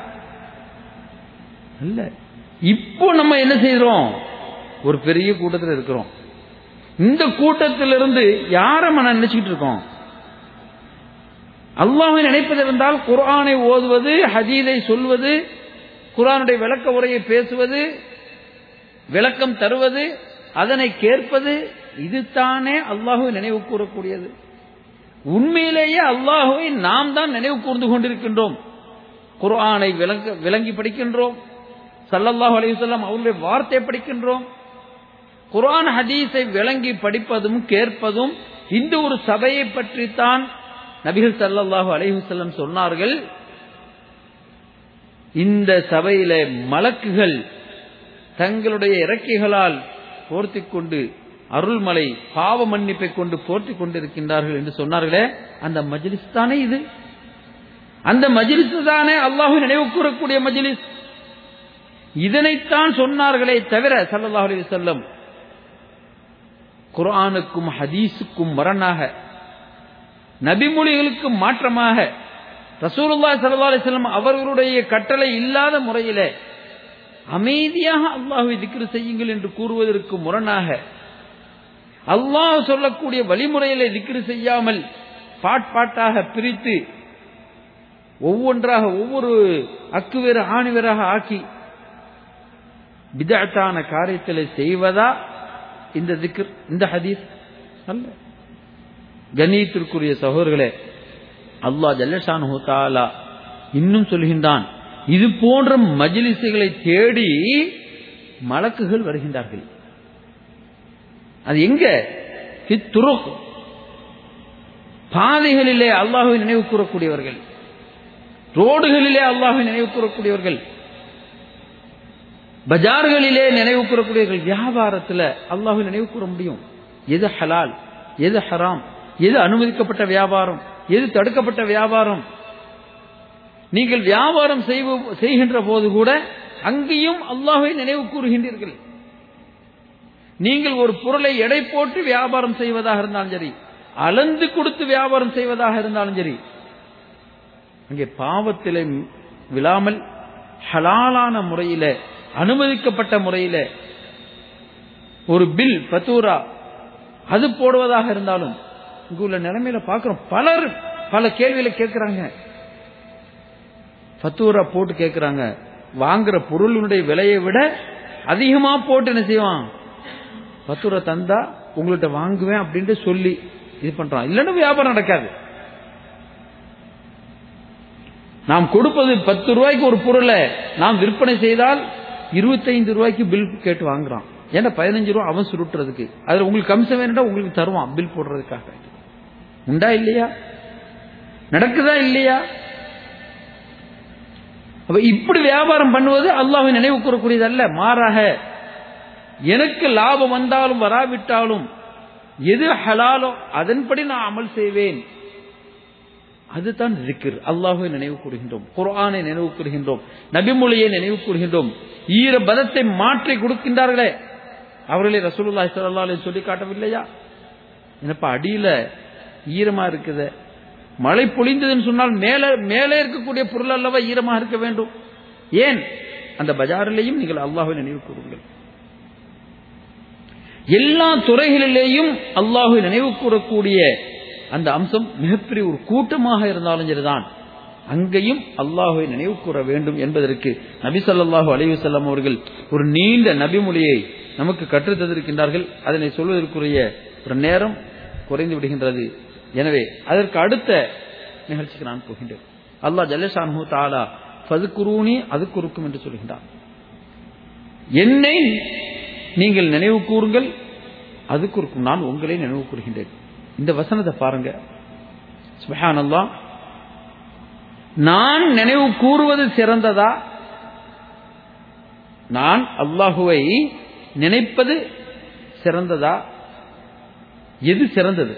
[SPEAKER 2] இல்ல. இப்போ நம்ம என்ன செய்யறோம், ஒரு பெரிய கூட்டத்தில் இருக்கிறோம். இந்த கூட்டத்திலிருந்து யாரை நம்ம நினைச்சுக்கிட்டு இருக்கோம்? அல்லாஹ்வை நினைப்பது இருந்தால் குர்ஆனை ஓதுவது, ஹதீஸை சொல்வது, குர்ஆனுடைய விளக்க உரையை பேசுவது, விளக்கம் தருவது, அதனை கேட்பது, இதுதானே அல்லாஹ்வை நினைவு கூறக்கூடியது. உண்மையிலேயே அல்லாஹ்வை நாம் தான் நினைவு கூர்ந்து கொண்டிருக்கின்றோம். குர்ஆனை விளங்கி படிக்கின்றோம், ஸல்லல்லாஹு அலைஹி வஸல்லம் அவருடைய வார்த்தை படிக்கின்றோம். குர்ஆன் ஹதீஸை விளங்கி படிப்பதும் கேட்பதும் இந்த ஒரு சபையை பற்றித்தான் நபிகள் ஸல்லல்லாஹு அலைஹி வஸல்லம் சொன்னார்கள். இந்த சபையிலே மலக்குகள் தங்களுடைய இறக்கைகளால் போர்த்திக் கொண்டு அருள்மலை பாவ மன்னிப்பை கொண்டு போர்த்திக் கொண்டிருக்கின்றார்கள் என்று சொன்னார்களே, அந்த மஜ்லிஸ் தானே இது. அந்த மஜ்லிஸ் தானே அல்லாஹ்வை நினைவு கூறக்கூடிய மஜ்லிஸ். இதனைத்தான் சொன்னார்களே தவிர ஸல்லல்லாஹு அலைஹி வஸல்லம் குர்ஆனுக்கும் ஹதீஸுக்கும் முரணாக, நபிமொழிகளுக்கு மாற்றமாக, ரசூலுல்லாஹி ஸல்லல்லாஹு அலைஹி வஸல்லம் அவர்களுடைய கட்டளை இல்லாத முறையிலே அமைதியாக அல்லாஹ்வை திக்ர் செய்யுங்கள் என்று கூறுவதற்கு முரணாக, அல்லாஹ் சொல்லக்கூடிய வழிமுறையிலே திக்ர் செய்யாமல் பாட்டாக பிரித்து ஒவ்வொன்றாக ஒவ்வொரு அக்குவேறு ஆணிவேராக ஆக்கி பிதஅத்தான காரியத்தை செய்வதா இந்த திக்ர், இந்த ஹதீஸ் அல்ல. கண்ணியத்திற்குரிய சகோதரர்களே, அல்லாஹ் ஜல்ல ஷானுஹு தஆலா இன்னும் சொல்கின்றான், இது போன்ற மஜ்லிஸ்களை தேடி மலக்குகள் வருகின்றார்கள். அது எங்க? துருக், பாதைகளிலே அல்லாஹ்வை நினைவு கூறக்கூடியவர்கள், ரோடுகளிலே அல்லாஹ்வை நினைவு கூறக்கூடியவர்கள், பஜார்களிலே நினைவு கூறக்கூடியவர்கள், வியாபாரத்தில் அல்லாஹ்வை நினைவு கூற முடியும். எது ஹலால், எது ஹராம், எது அனுமதிக்கப்பட்ட வியாபாரம், எது தடுக்கப்பட்ட வியாபாரம். நீங்கள் வியாபாரம் செய்கின்ற போது கூட அங்கேயும் அல்லாஹ்வை நினைவு கூறுகின்றீர்கள். நீங்கள் ஒரு பொருளை எடை போட்டு வியாபாரம் செய்வதாக இருந்தாலும் சரி, அளந்து கொடுத்து வியாபாரம் செய்வதாக இருந்தாலும் சரி, அங்கே பாவத்திலே விழாமல் ஹலாலான முறையில, அனுமதிக்கப்பட்ட முறையில ஒரு பில் பத்தூரா அது போடுவதாக இருந்தாலும், இங்க உள்ள நிலைமையில பார்க்கிறோம், பலர் பல கேள்விகளை கேட்கிறாங்க. பத்தூரா போட்டு கேட்கிறாங்க, வாங்குற பொருளுடைய விலையை விட அதிகமா போட்டு என்ன செய்வான், பத்தூரா தந்தா உங்கள்கிட்ட வாங்குவேன் அப்படின்ட்டு சொல்லி இது பண்றான். இல்லைன்னா வியாபாரம் நடக்காது. நாம் கொடுப்பது 10 ரூபாய்க்கு ஒரு பொருளை நாம் விற்பனை செய்தால் 25 ரூபாய்க்கு பில் கேட்டு வாங்குறான். ஏன்னா 15 ரூபாய் அவன் சுருட்டுறதுக்கு, அதுல உங்களுக்கு கமிஷன் வேணும்னா உங்களுக்கு தருவான் பில் போடுறதுக்காக. உண்டா இல்லையா? நடக்குதா இல்லையா? அப்ப இப்படி வியாபாரம் பண்ணுவது அல்லாஹ்வை நினைவு கூறக்கூடியது அல்ல. மாறாக எனக்கு லாபம் வந்தாலும் வராவிட்டாலும் எது ஹலாலோ அதன்படி நான் அமல் செய்வேன். அதுதான் zikr. அல்லாஹ்வை நினைவு கூறுகின்றோம், குர்ஆனை நினைவு கூறுகின்றோம், நபிமொழியை நினைவு கூறுகின்றோம். ஈர பதத்தை மாற்றி கொடுக்கின்றார்களே அவர்களே ரசூலுல்லாஹி ஸல்லல்லாஹு அலைஹி சொல்லி காட்டவில்லையா? என்னப்பா அடியில ஈரமா இருக்குது, மழை பொழிந்ததுன்னு சொன்னால் மேலே இருக்கக்கூடிய பொருள் அல்லவா ஈரமாக இருக்க வேண்டும்? ஏன் அந்த பஜாரிலேயும் நீங்கள் அல்லாஹ்வை நினைவு கூறுங்கள். எல்லா துறைகளிலேயும் அல்லாஹ்வை நினைவு கூறக்கூடிய அந்த அம்சம் மிகப்பெரிய ஒரு கூட்டமாக இருந்தாலும் சரிதான், அங்கேயும் அல்லாஹ்வை நினைவு கூற வேண்டும் என்பதற்கு நபி ஸல்லல்லாஹு அலைஹி வஸல்லம் அவர்கள் ஒரு நீண்ட நபிமொழியை நமக்கு கற்றுத் தந்திருக்கின்றார்கள். அதனை சொல்வதற்குரிய ஒரு நேரம் குறைந்து விடுகின்றது. எனவே அதற்கு அடுத்த நிகழ்ச்சிக்கு நான் போகின்றேன். அல்லாஹ் ஜல்ல ஷானுஹு தஆலா ஃபஸ்குரூனி அதுக்குருக்கும் என்று சொல்கின்றார். என்னை நீங்கள் நினைவு கூறுங்கள், அதுக்குருக்கும் நான் உங்களை நினைவு கூறுகின்றேன். இந்த வசனத்தை பாருங்க, சுப்ஹானல்லாஹ். நான் நினைவு கூறுவது சிறந்ததா, நான் அல்லாஹுவை நினைப்பது சிறந்ததா? எது சிறந்தது?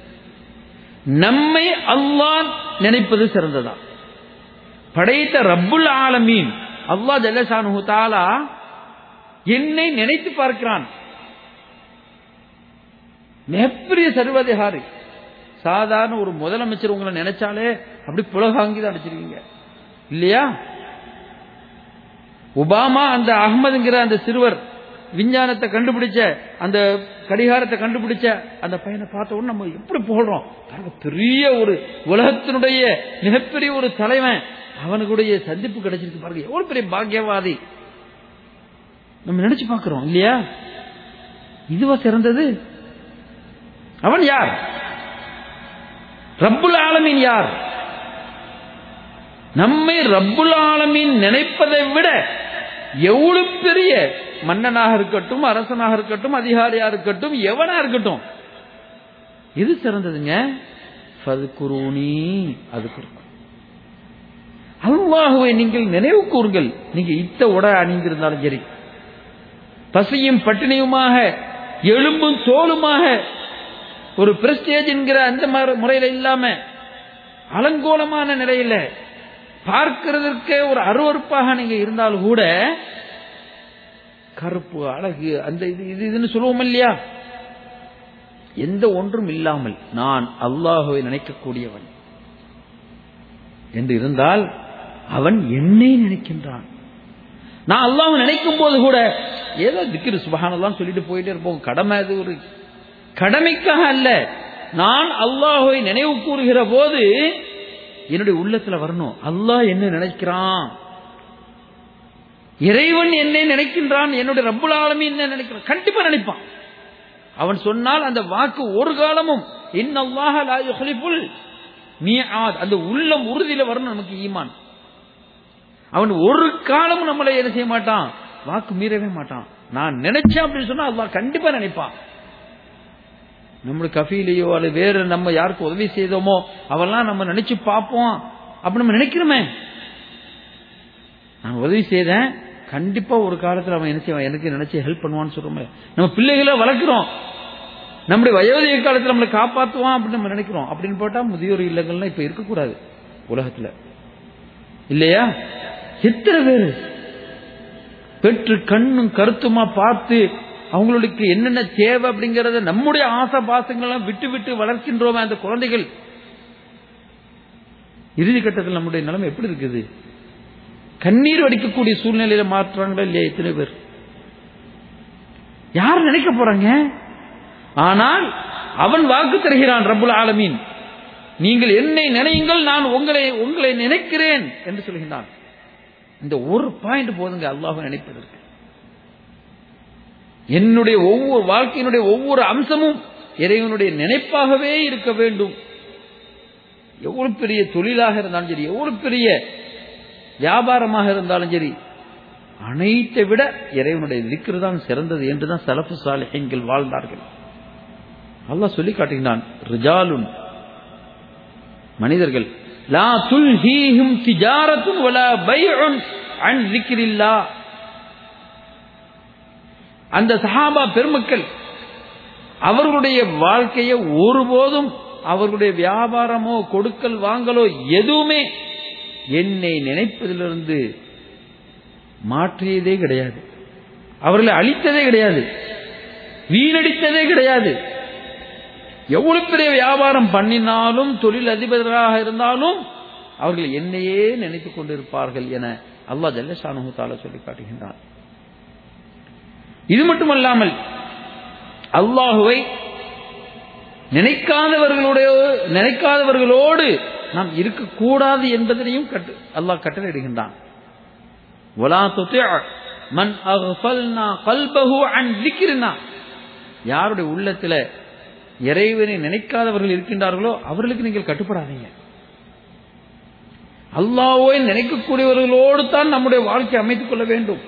[SPEAKER 2] நம்மை அல்லாஹ் நினைப்பது சிறந்ததா? படைத்த ரப்புல் ஆலமீன் அல்லாஹ் ஜல்ல ஷானுஹு தஆலா என்னை நினைத்து பார்க்கிறான். மிகப்பெரிய சர்வாதிகாரி. சாதாரண ஒரு முதலமைச்சர் உங்களை நினைச்சாலே அப்படி புலகாங்கி தான் அடிச்சிருக்கீங்க இல்லையா? ஒபாமா அந்த அகமதுங்கிற அந்த சிறுவர் விஞ்ஞானத்தை கண்டுபிடிச்ச, அந்த கடிகாரத்தை கண்டுபிடிச்ச அந்த பையனை பார்த்த உடனே நம்ம எப்படி புகழ்றோம். பெரிய ஒரு உலகத்தினுடைய மிகப்பெரிய ஒரு தலைவன், அவனுடைய சந்திப்பு கிடைச்சிருக்கு பாருங்க, எவ்வளவு பெரிய பாக்கியவாதி நம்ம நினைச்சு பார்க்கிறோம் இல்லையா? இதுவா சிறந்தது? அவன் யார்? ரப்புல் ஆலமீன் யார்? நம்மை ரப்புல் ஆலமீன் நினைப்பதை விட எவ்வளவு பெரிய மன்னனாக இருக்கட்டும், அரசனாக இருக்கட்டும், அதிகாரியா இருக்கட்டும், எவனா இருக்கட்டும், இது சிறந்ததுங்க. ஃபஸ்குரூனி அதுக்குருக்கும். அல்லாஹ்வை நீங்கள் நினைவு கூறுங்கள். நீங்க இத்த உடை அணிந்திருந்தாலும் சரி, பசியும் பட்டினியுமாக எலும்பும் தோலுமாக ஒரு பிரஸ்டேஜ் என்கிற அந்த முறையில இல்லாம அலங்கோலமான நிலையில பார்க்கிறதற்கு ஒரு அருவருப்பாக நீங்க இருந்தாலும் கூட, கருப்பு அழகு அந்த இதுன்னு சொல்லுவோம் இல்லையா, எந்த ஒன்றும் இல்லாமல் நான் அல்லாஹ்வை நினைக்கக்கூடியவன் என்று இருந்தால் அவன் என்னை நினைக்கின்றான். நான் அல்லாஹ்வை நினைக்கும் போது கூட ஏதோ திக்ர் சுப்ஹானல்லாஹ் சொல்லிட்டு போயிட்டே இருப்போம். கடமை, அது ஒரு கடமைக்காக அல்ல. நான் அல்லாஹ்வை நினைவு கூறுகிற போது என்னுடைய உள்ளத்துல வரணும், அல்லாஹ் என்ன நினைக்கிறான், இறைவன் என்னை நினைக்கின்றான், என்னுடைய ரப்புல் ஆலமீன் என்ன நினைக்கிறான். கண்டிப்பா நினைப்பான். அவன் சொன்னால் அந்த வாக்கு ஒரு காலமும் இன்னல்லாஹ லா யுஹ்லிஃபுல் மிஆத், அந்த உள்ளம் உறுதியில வரணும் நமக்கு ஈமான். அவன் ஒரு காலமும் நம்மளை என்ன செய்ய மாட்டான், வாக்கு மீறவே மாட்டான். நான் நினைச்சேன் அப்படின்னு சொன்னா அல்லாஹ் கண்டிப்பா நினைப்பான். நம்மளுக்கு கஃபீலையோ அல்லது வேற நம்ம யாருக்கு உதவி செய்தோமோ அவெல்லாம் நம்ம நினைச்சு பார்ப்போம். அப்படி நம்ம நினைக்கிறோமே, நான் உதவி செய்தேன், கண்டிப்பா ஒரு காலத்தில் அவன் என்ன செய்வான், எனக்கு நினைச்சு ஹெல்ப் பண்ணுவான்னு சொல்றோமே. நம்ம பிள்ளைகளை வளர்க்கிறோம், நம்முடைய வயோதிக காலத்தில் நம்மளை காப்பாற்றுவான் அப்படின்னு நம்ம நினைக்கிறோம். அப்படின்னு போட்டா முதியோர் இல்லங்கள்லாம் இப்ப இருக்கக்கூடாது உலகத்துல இல்லையா? எத்தனை பேர் பெற்று கண்ணும் கருத்துமா பார்த்து அவங்களுக்கு என்னென்ன தேவை அப்படிங்கறத நம்முடைய ஆசை பாசங்கள்லாம் விட்டு விட்டு வளர்க்கின்றோமே அந்த குழந்தைகள். இறுதி கட்டத்தில் நம்முடைய நிலைமை எப்படி இருக்குது? கண்ணீர் வடிக்கக்கூடிய சூழ்நிலையில மாற்றாங்களா இல்லையா? எத்தனை பேர்? யார் நினைக்க போறாங்க? ஆனால் அவன் வாக்கு தருகிறான் ரப்புல் ஆலமீன், நீங்கள் என்னை நினையுங்கள், நான் உங்களை நினைக்கிறேன் என்று சொல்கின்றான். இந்த ஒரு பாயிண்ட் போதுங்க அல்லாஹ்வை நினைப்பதற்கு. என்னுடைய ஒவ்வொரு வாழ்க்கையினுடைய ஒவ்வொரு அம்சமும் இறைவனுடைய நினைப்பாகவே இருக்க வேண்டும். எவ்வளவு பெரிய தொழிலாக இருந்தாலும் சரி, எவ்வளவு பெரிய வியாபாரமாக இருந்தாலும் சரி, அனைத்தை விட இறைவனுடைய திக்ர் தான் சிறந்தது என்றுதான் ஸலஃபு ஸாலிஹீன்கள் வாழ்ந்தார்கள். அல்லாஹ் சொல்லி காட்டுகிறான், ரிஜாலுன் மனிதர்கள், லா துல்ஹீஹிம் திஜாரத்துன் வலா பைஉன் அன் ஸிக்ரில்லாஹ். அந்த சஹாபா பெருமக்கள் அவர்களுடைய வாழ்க்கையை ஒருபோதும் அவர்களுடைய வியாபாரமோ கொடுக்கல் வாங்கலோ எதுவுமே என்னை நினைப்பதிலிருந்து மாற்றியதே கிடையாது. அவர்களை அழித்ததே கிடையாது, வீணடித்ததே கிடையாது. எவ்வளவு பெரிய வியாபாரம் பண்ணினாலும், தொழில் அதிபராக இருந்தாலும் அவர்கள் என்னையே நினைத்துக் கொண்டிருப்பார்கள் என அல்லாஹ் ஜல்ல ஷானஹு தஆலா சொல்லி காட்டுகின்றான். இது மட்டுமல்லாமல் அல்லாஹுவை நினைக்காதவர்களோடு நாம் இருக்கக்கூடாது என்பதையும் அல்லாஹ் கட்டளையிடுகின்றான். வலா துதி' மன் அக்ஃபல்னா கல்பஹு அன் ஸிக்ரினா. யாருடைய உள்ளத்துல இறைவனை நினைக்காதவர்கள் இருக்கின்றார்களோ அவர்களுக்கு நீங்கள் கட்டுப்படாதீங்க. அல்லாஹ்வை நினைக்கக்கூடியவர்களோடு தான் நம்முடைய வாழ்க்கை அமைத்துக் கொள்ள வேண்டும்.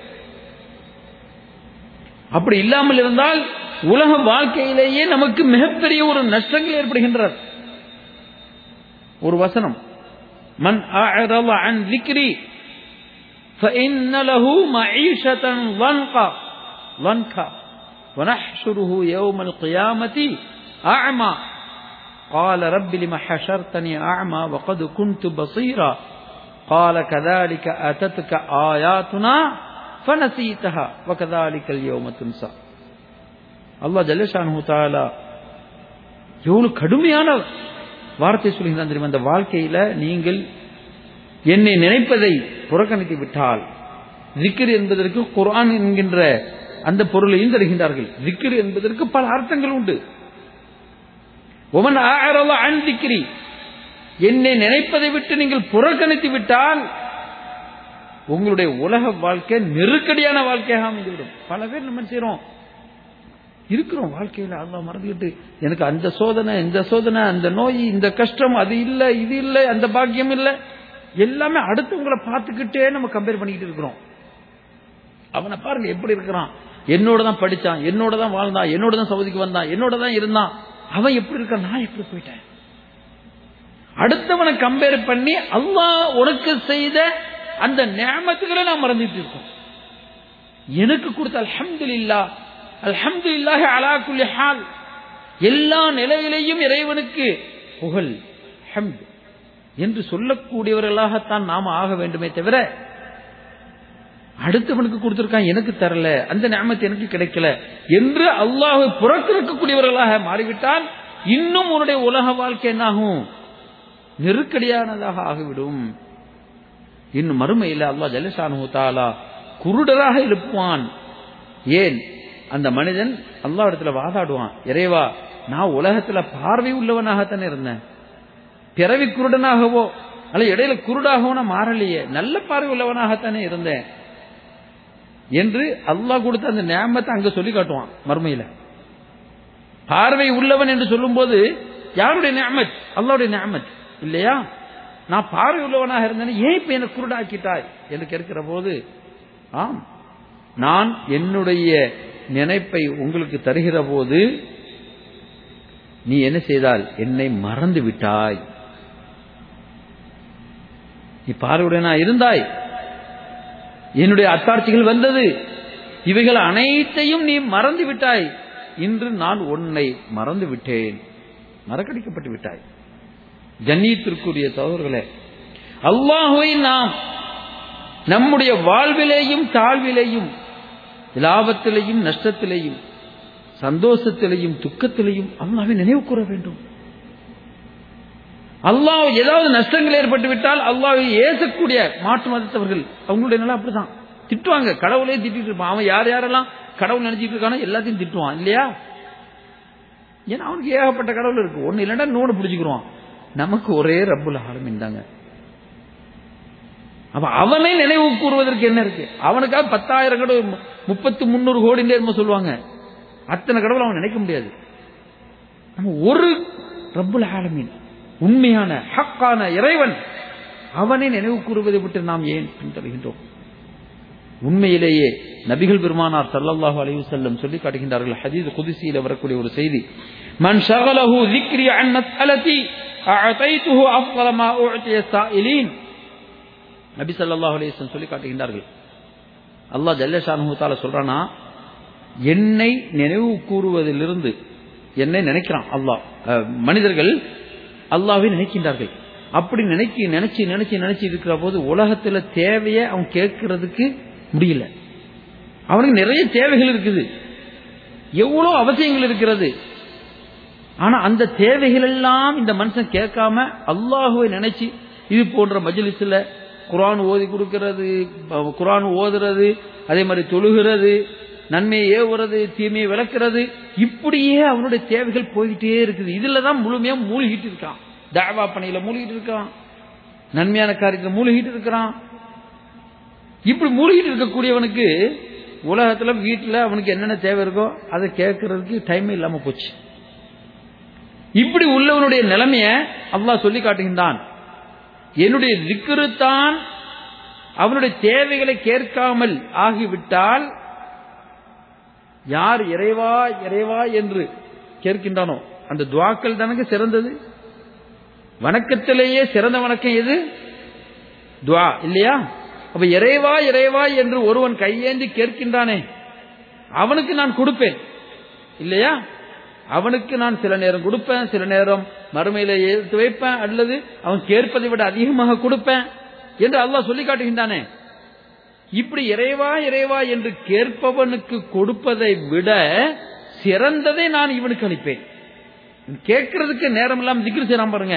[SPEAKER 2] அப்படி இல்லாமல் இருந்தால் உலக வாழ்க்கையிலேயே நமக்கு மிகப்பெரிய ஒரு நஷ்டங்கள் ஏற்படுகின்றது. ஒரு வசனம், மன் அஅரத அன் ஸிக்ரி ஃபஇன்ன லஹு மஈஷதன் வன்கா வனஹ்ஷுருஹு யௌமல் கியாமத்தி அஅமா قال رب لما حشرتني أعمى وقد كنت بصيرا قال كذلك أتتك آياتنا فنسيتها وكذلك اليوم تنسى. அல்லாஹ் ஜல்ல ஷானஹு தஆலா எவ்வளவு கடுமையான வார்த்தை சொல்கிறான் தெரியுமா? அந்த வாழ்க்கையில நீங்கள் என்னை நினைப்பதை புறக்கணித்து விட்டால், ஜிக்ர் என்பதற்கு குர்ஆன் என்கின்ற அந்த பொருளையும் தருகின்றார்கள். ஜிக்ர் என்பதற்கு பல அர்த்தங்கள் உண்டு. ஒமன் அஅரத அன் ஸிக்ரி, என்னை நினைப்பதை விட்டு நீங்கள் புறக்கணித்து விட்டால் உங்களுடைய உலக வாழ்க்கை நெருக்கடியான வாழ்க்கையாக அமைந்துவிடும். பல பேர் நம்ம செய்றோம், இருக்கிறோம் வாழ்க்கையில அல்லாஹ் மறந்துகிட்டு, எனக்கு அந்த சோதனை இந்த சோதனை, அந்த நோய் இந்த கஷ்டம், அது இல்ல இது இல்ல, அந்த பாக்கியம் இல்ல, எல்லாமே அடுத்தவங்களை பார்த்துக்கிட்டே நம்ம கம்பேர் பண்ணிக்கிட்டு இருக்கிறோம். அவனை பாருங்க எப்படி இருக்கிறான், என்னோட தான் படிச்சான், என்னோட தான் வாழ்ந்தான், என்னோட தான் சவுதிக்கு வந்தான், என்னோட தான் இருந்தான், அவன் எப்படி இருக்கான், நான் எப்படி போயிட்டேன். அடுத்தவனை கம்பேர் பண்ணி அல்லாஹ் உனக்கு செய்த அந்த நிஅமத்துகளை நாம் மறந்துட்டு இருக்கோம். எனக்கு கொடுத்த அல்ஹம்துலில்லாஹ், அல்ஹம்துலில்லாஹி அலா குல்லி ஹால், எல்லா நிலையிலேயும் இறைவனுக்கு புகழ் ஹம்த் என்று சொல்லக்கூடியவர்களாகத்தான் நாம் ஆக வேண்டுமே தவிர, அடுத்தவனுக்கு கொடுத்திருக்கான் எனக்கு தரல, அந்த நிஅமத் எனக்கு கிடைக்கல என்று அல்லாஹ்வை புறக்கணிக்கக்கூடியவர்களாக மாறிவிட்டால் இன்னும் உன்னுடைய உலக வாழ்க்கை என்னாகும், நெருக்கடியானதாக ஆகிவிடும். இன்னும் மறுமையில் அல்லாஹ் ஜல்ல ஷானஹு தஆலா குருடராக எழுப்புவான். ஏன்? அந்த மனிதன் அல்லாஹ் இடத்துல வாதாடுவான், இறைவா நான் உலகத்துல பார்வை உள்ளவனாகத்தானே இருந்தேன், பிறவி குருடனாகவோ அல்ல இடையில குருடாகவோ நான் மாறலையே, நல்ல பார்வை உள்ளவனாகத்தானே இருந்தேன் என்று அல்லாஹ் கொடுத்த அந்த நிஅமத்தை அங்க சொல்லி காட்டுவான் மறுமையில. பார்வை உள்ளவன் என்று சொல்லும் போது யாருடைய நிஅமத்? அல்லாஹ்வுடைய நிஅமத் இல்லையா? நான் பார்வை உள்ளவனாக இருந்தேன், ஏன் இப்ப என்ன குருடாக்கிட்டாய் என்று கேட்கிற போது, ஆம் நான் என்னுடைய நினைப்பை உங்களுக்கு தருகிற போது நீ என்ன செய்தால், என்னை மறந்து விட்டாய். நீ பார்வையுடனா இருந்தாய், என்னுடைய அத்தாட்சிகள் வந்தது, இவைகள் அனைத்தையும் நீ மறந்து விட்டாய். இன்று நான் உன்னை மறந்து விட்டேன், மறக்கடிக்கப்பட்டு விட்டாய். கண்ணியத்திற்குரிய சகோதரர்களே, அல்லாஹ்வை நாம் நம்முடைய வாழ்விலேயும் தாழ்விலேயும், லாபத்திலேயும் நஷ்டத்திலேயும், சந்தோஷத்திலேயும் துக்கத்திலேயும் அல்லாஹ்வை நினைவு கூற வேண்டும். அல்லாஹ் ஏதாவது நஷ்டங்கள் ஏற்பட்டு விட்டால் அல்லாஹ்வை ஏசக்கூடிய மாற்று மதத்தவர்கள் அவங்களுடைய நிலை அப்படிதான், திட்டுவாங்க, கடவுளே திட்டிட்டு இருப்பான். அவன் யார் யாரெல்லாம் கடவுள் நினைச்சிட்டு இருக்கானோ எல்லாத்தையும் திட்டுவான் இல்லையா? ஏன்னா அவனுக்கு ஏகப்பட்ட கடவுள் இருக்கு, ஒன்னு இல்லைன்னா நோடு பிடிச்சுக்குருவான். நமக்கு ஒரே ரப்புல் ஆலமீன் தாங்க. அப்ப அவனை நினைவு கூறுவதற்கு என்ன இருக்கு? அவனுக்காக 10,000 கடவுள் 30-300 கோடி நேர்ம சொல்லுவாங்க, அத்தனை கடவுள் அவன் நினைக்க முடியாது. நம்ம ஒரு ரப்புல் ஆலமீன் உண்மையான ஹக்கான இறைவன் அவனை நினைவு கூறுவதை விட்டு நாம் ஏன் பின்தொடர்கின்றோம்? உண்மையிலேயே நபிகள் பெருமானார் ஸல்லல்லாஹு அலைஹி வஸல்லம் சொல்லி காட்டுகின்றார்கள். ஹதீஸ் குத்ஸியில வரக்கூடிய ஒரு செய்தி, மன் ஷகலஹு ذிக்ரி அன் மஸ்அலதி அஅதைதுஹு அஃதல மா உஅதிய ஸாயிலீன். நபி ஸல்லல்லாஹு அலைஹி வஸல்லம் சொல்லி காட்டுகின்றார்கள், அல்லாஹ் ஜல்ல ஷானுஹு தஆலா சொல்றானா, என்னை நினைவு கூறுவதிலிருந்து, என்னை நினைக்கிறான் அல்லாஹ், மனிதர்கள் அல்லாஹ்வை நினைக்கின்றார்கள். அப்படி நினைச்சு இருக்கிற போது உலகத்துல தேவையை அவன் கேட்கறதுக்கு முடியல. அவனுக்கு நிறைய தேவைகள் இருக்குது, எவ்வளவு அவசியங்கள் இருக்கிறது. ஆனா அந்த தேவைகள் எல்லாம் இந்த மனுஷன் கேட்காம அல்லாஹ்வை நினைச்சு இது போன்ற மஜ்லிஸ்ல குர்ஆன் ஓதி கொடுக்கிறது, குர்ஆன் ஓதுறது, அதே மாதிரி தொழுகிறது, நன்மையை ஏவுறது, தீமையை விளக்குறது, இப்படியே அவனுடைய தேவைகள் போய்கிட்டே இருக்குது. இதுலதான் முழுமையா மூழ்கிட்டு இருக்கான். தஅவா பணியில மூழ்கிட்டு இருக்கான், நன்மையான காரியத்தில் மூழ்கிட்டு இருக்கிறான். இப்படி மூழ்கிட்டு இருக்கக்கூடியவனுக்கு உலகத்துல வீட்டுல அவனுக்கு என்னென்ன தேவை இருக்கோ அதை கேட்கறதுக்கு டைம் இல்லாம போச்சு. இப்படி உள்ளவனுடைய நிலைமைய அல்லாஹ் சொல்லி காட்டுகின்றான். என்னுடைய திக்ரு தான் அவனுடைய தேவைகளை கேட்காமல் ஆகிவிட்டால், யார் இறைவா இறைவா என்று கேட்கின்றானோ அந்த துஆக்கள் தானே சிறந்தது. வணக்கத்திலேயே சிறந்த வணக்கம் எது? துஆ இல்லையா? அப்ப இறைவா இறைவா என்று ஒருவன் கையேந்தி கேட்கின்றானே, அவனுக்கு நான் கொடுப்பேன் இல்லையா? அவனுக்கு நான் சில நேரம் கொடுப்பேன், சில நேரம் மறுமையில எடுத்து வைப்பேன், அல்லது அவன் கேட்பதை விட அதிகமாக கொடுப்பேன் என்று அல்லாஹ் சொல்லி காட்டுகின்றானே. இப்படி இறைவா இறைவா என்று கேட்பவனுக்கு கொடுப்பதை விட சிறந்ததை நான் இவனுக்கு அளிப்பேன். கேட்கறதுக்கு நேரம் இல்லாமல் திக்ர் செய்யறான் பாருங்க.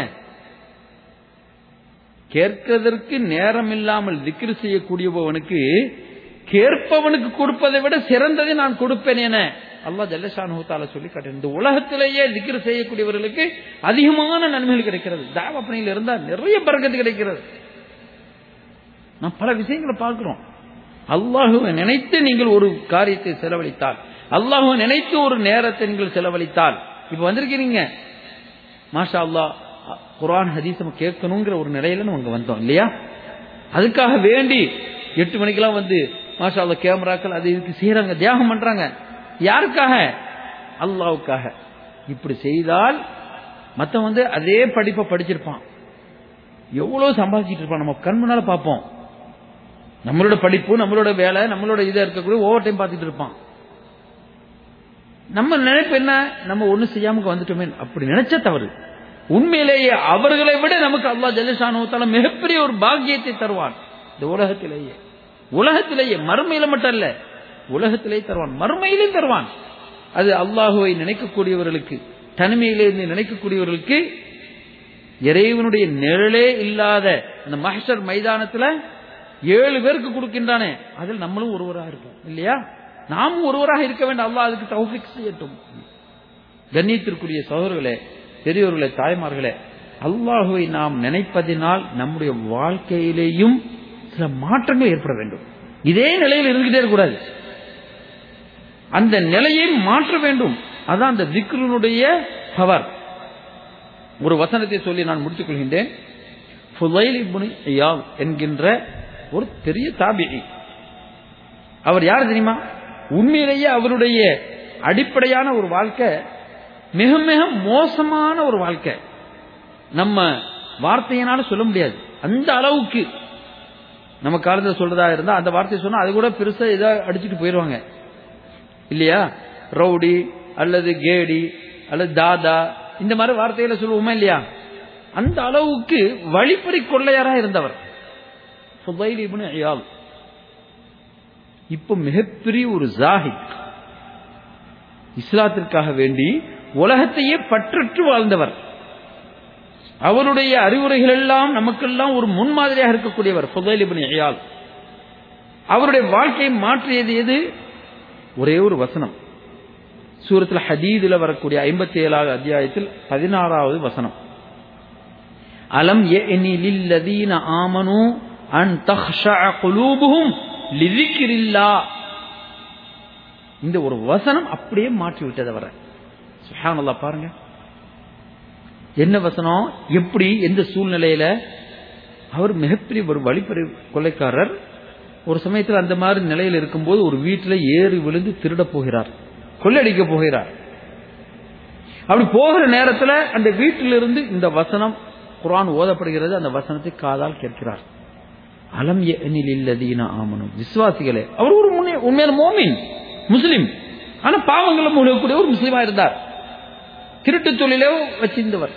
[SPEAKER 2] கேட்கிறதற்கு நேரம் இல்லாமல் திக்ர் செய்யக்கூடியவனுக்கு கேட்பவனுக்கு கொடுப்பதை விட சிறந்ததை நான் கொடுப்பேன் என அல்லாஹ் ஜல்ல ஷானுஹு தஆலா சொல்லி காட்டுகிறார். இந்த உலகத்திலேயே திக்ர் செய்யக்கூடியவர்களுக்கு அதிகமான நன்மைகள் கிடைக்கிறது. தஅவா பணியில் இருந்தால் நிறைய பரக்கத்து கிடைக்கிறது. நாம் பல விஷயங்களை பார்க்கிறோம். அல்லாஹ்வை நினைத்து நீங்கள் ஒரு காரியத்தை செலவழித்தால், அல்லாஹ்வை நினைத்து ஒரு நேரத்தை நீங்கள் செலவழித்தால், இப்ப வந்திருக்கிறீங்க மாஷா அல்லாஹ், குர்ஆன் ஹதீஸ் கேட்கணுங்கிற ஒரு நிலையில நம்ம வந்தோம் இல்லையா? அதுக்காக வேண்டி 8 மணிக்கெல்லாம் வந்து மாஷா அல்லாஹ் கேமராக்கள் அது இதுக்கு செய்யறாங்க, தியாகம் பண்றாங்க. யாருக்காக? அல்லாஹ்வுக்காக. இப்படி செய்தால் மத்தவன் வந்து அதே படிப்பை படிச்சிருப்பான், எவ்வளவு சம்பாதிச்சிட்டு இருப்பான், நம்ம கண் முன்னால பார்ப்போம். நம்மளோட படிப்பு, நம்மளோட வேலை, நம்மளோட இதை இருக்கக்கூடிய ஓவர் டைம் பார்த்துட்டு இருப்பான். நம்ம நினைப்பு என்ன? நம்ம ஒண்ணு செய்யாம வந்துட்டோமே, அப்படி நினைச்ச தவறு. உண்மையிலேயே அவர்களை விட நமக்கு அல்லாஹ் ஜல்ல ஷானுஹு தஆலா மிகப்பெரிய ஒரு பாக்கியத்தை தருவான். இந்த உலகத்திலேயே மறுமையில மட்டும் அல்ல, உலகத்திலேயே தருவான், மறுமையிலும் தருவான். அது அல்லாஹுவை நினைக்கக்கூடியவர்களுக்கு, தனிமையிலே நினைக்கக்கூடியவர்களுக்கு, இறைவனுடைய நிழலே இல்லாத அந்த மஹ்ஷர் மைதானத்துல 7 பேருக்கு கொடுக்கின்றானே, அதில் நம்மளும் ஒருவராக இருப்போம் இல்லையா? நாமும் ஒருவராக இருக்க வேண்டும். அல்லாஹ் அதுக்கு தௌஃபீக் செய்யட்டும். கண்ணியத்திற்குரிய சகோதரர்களே, பெரியோர்களே, தாய்மார்களே, அல்லாஹுவை நாம் நினைப்பதினால் நம்முடைய வாழ்க்கையிலேயும் சில மாற்றங்கள் ஏற்பட வேண்டும். இதே நிலையில் இருந்துகிட்டே இருக்கக்கூடாது, அந்த நிலையை மாற்ற வேண்டும். அதான் அந்த திக்ருனுடைய பவர். ஒரு வசனத்தை சொல்லி நான் முடித்துக் கொள்கின்றேன். ஃபுதைல் இப்னு இயாத் என்கின்ற ஒரு பெரிய தாபிஈ, அவர் யார் தெரியுமா? உண்மையிலேயே அவருடைய அடிப்படையான ஒரு வாழ்க்கை மிக மிக மோசமான ஒரு வாழ்க்கை. நம்ம வார்த்தையினால சொல்ல முடியாது. அந்த அளவுக்கு நம்ம காலத்தில் சொல்றதா இருந்தா அந்த வார்த்தையை சொன்னா அது கூட பெருசா ஏதோ அடிச்சுட்டு போயிடுவாங்க இல்லையா? ரவுடி அல்லது கேடி அல்லது தாதா இந்த மாதிரி வார்த்தைகளை சொல்லுவோமா இல்லையா? அந்த அளவுக்கு வழிப்பறி கொள்ளையாரா இருந்தவர் ஃபுதைல் இப்னு இயாத். இப்ப மிகப்பெரிய ஒரு ஜாஹித், இஸ்லாத்திற்காக வேண்டி உலகத்தையே பற்றற்று வாழ்ந்தவர். அவருடைய அறிவுரைகள் எல்லாம் நமக்கெல்லாம் ஒரு முன்மாதிரியாக இருக்கக்கூடியவர் ஃபுதைல் இப்னு இயாத். அவருடைய வாழ்க்கையை மாற்றியது எது? ஒரே ஒரு வசனம். சூரத்துல் ஹதீதுல வரக்கூடிய 57வது அத்தியாயத்தில் 16வது வசனம், அலம் யஅனி லில்லதீன ஆமனூ அன் தக்ஷஅ குலூபுஹும் லிذிக்ரில்லாஹ். இந்த ஒரு வசனம் அப்படியே மாற்றி விட்டது அவரை. சுப்ஹானல்லாஹ். பாருங்க, என்ன வசனம், எப்படி, எந்த சூழ்நிலையில? அவர் மிகப்பெரிய ஒரு வழிப்பறி கொலைக்காரர். ஒரு சமயத்தில் அந்த மாதிரி நிலையில் இருக்கும்போது ஒரு வீட்டில் ஏறி விழுந்து திருட போகிறார், கொள்ளடிக்க போகிறார். அப்படி போகிற நேரத்தில் அந்த வீட்டிலிருந்து இந்த வசனம் குர்ஆன் ஓதப்படுகிறது. அந்த வசனத்தை காதால் கேட்கிறார். அலம் யஅனில் லல்லதீன ஆமனு, விசுவாசிகளே. அவர் ஒரு உண்மையான மோமின் முஸ்லிம், ஆனா பாவங்களை மூழக்கூடிய ஒரு முஸ்லிமா இருந்தார், திருட்டு தொழிலே வச்சிருந்தவர்.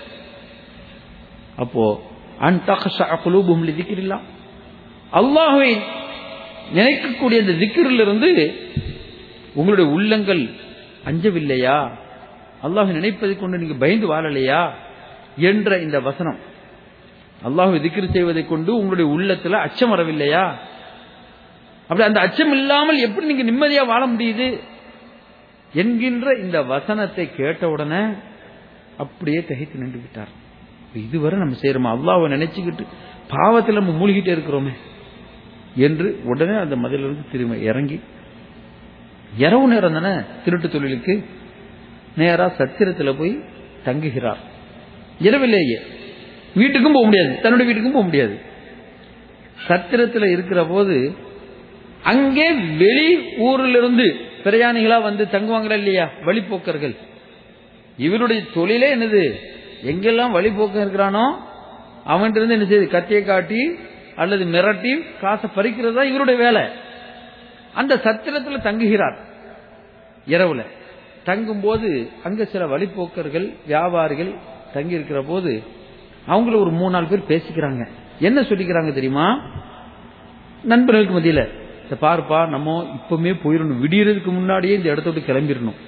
[SPEAKER 2] அப்போ அன் தக்ஷா குலூபுஹும் லிذிக்ரில்லாஹ், அல்லாஹ்வை நினைக்கக்கூடிய அந்த திக்ரிலிருந்து உங்களுடைய உள்ளங்கள் அஞ்சவில்லையா? அல்லாஹ்வை நினைப்பதை கொண்டு நீங்க பயந்து வாழலையா என்ற இந்த வசனம், அல்லாஹ்வை திக்ர் செய்வதை கொண்டு உங்களுடைய உள்ளத்துல அச்சம் வரவில்லையா? அப்படி அந்த அச்சம் இல்லாமல் எப்படி நீங்க நிம்மதியா வாழ முடியுது என்கின்ற இந்த வசனத்தை கேட்டவுடனே அப்படியே திகைத்து நின்று விட்டார். இதுவரை நம்ம செய்யறோமா? அல்லாஹ்வை நினைச்சுக்கிட்டு பாவத்தில் நம்ம மூழ்கிட்டே இருக்கிறோமே என்று உடனே அந்த மதிலிருந்து திரும்ப இறங்கி, இரவு நேரம் தானே திருட்டு தொழிலுக்கு, நேரா சத்திரத்தில் போய் தங்குகிறார். இரவிலேயே வீட்டுக்கும் போக முடியாது, தன்னுடைய வீட்டுக்கும் போக முடியாது. சத்திரத்தில் இருக்கிற போது அங்கே வெளி ஊரிலிருந்து பிரயாணிகளா வந்து தங்குவாங்களா இல்லையா, வழிபோக்கர்கள். இவருடைய தொழிலே என்னது, எங்கெல்லாம் வழிபோக்க இருக்கிறானோ அவன்கிட்ட இருந்து என்ன செய்யுது, கத்தியை காட்டி அல்லது மிரட்டி காசை பறிக்கிறதா இவருடைய வேலை. அந்த சத்திரத்தில் தங்குகிறார். இரவுல தங்கும் போது அங்க சில வழிபோக்கர்கள் வியாபாரிகள் தங்கி இருக்கிற போது அவங்கள ஒரு 3-4 பேர் பேசிக்கிறாங்க. என்ன சொல்லிக்கிறாங்க தெரியுமா? நண்பர்களுக்கு மத்தியில, பாருப்பா நம்ம இப்பவுமே போயிடணும், விடியறதுக்கு முன்னாடியே இந்த இடத்த விட்டு கிளம்பிடணும்.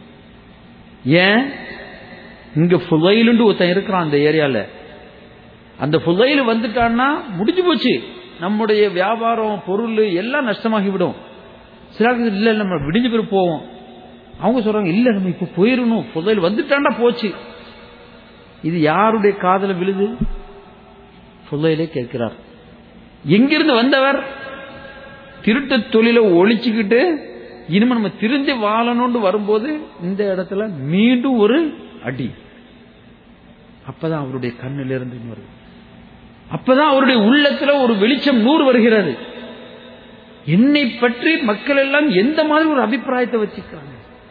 [SPEAKER 2] ஏன், இங்க ஃபுதைலுன்னு ஒருத்தன் இருக்கிறான் அந்த ஏரியால, அந்த ஃபுதைல் வந்துட்டான்னா முடிஞ்சு போச்சு, நம்முடைய வியாபாரம் பொருள் எல்லாம் நஷ்டமாகிவிடும். சில இல்ல நம்ம விடிஞ்ச பேர் போவோம். அவங்க சொல்றாங்க இல்ல நம்ம இப்ப போயிடணும், ஃபுதைல் வந்துட்டான்னா போச்சு. இது யாருடைய காதல விழுது? ஃபுதைலே கேட்கிறார். எங்கிருந்து வந்தவர்? திருட்டு தொழிலை ஒழிச்சுக்கிட்டு இனிமே நம்ம திருந்தி வாழணும்னு வரும்போது இந்த இடத்துல மீண்டும் ஒரு அடி. அப்பதான் அவருடைய கண்ணிலிருந்து வருது, அப்பதான் அவருடைய உள்ளத்துல ஒரு வெளிச்சம் நூறு வருகிறது. என்னை பற்றி மக்கள் எல்லாம் எந்த மாதிரி ஒரு அபிப்பிராயத்தை வச்சுக்கிறாங்க,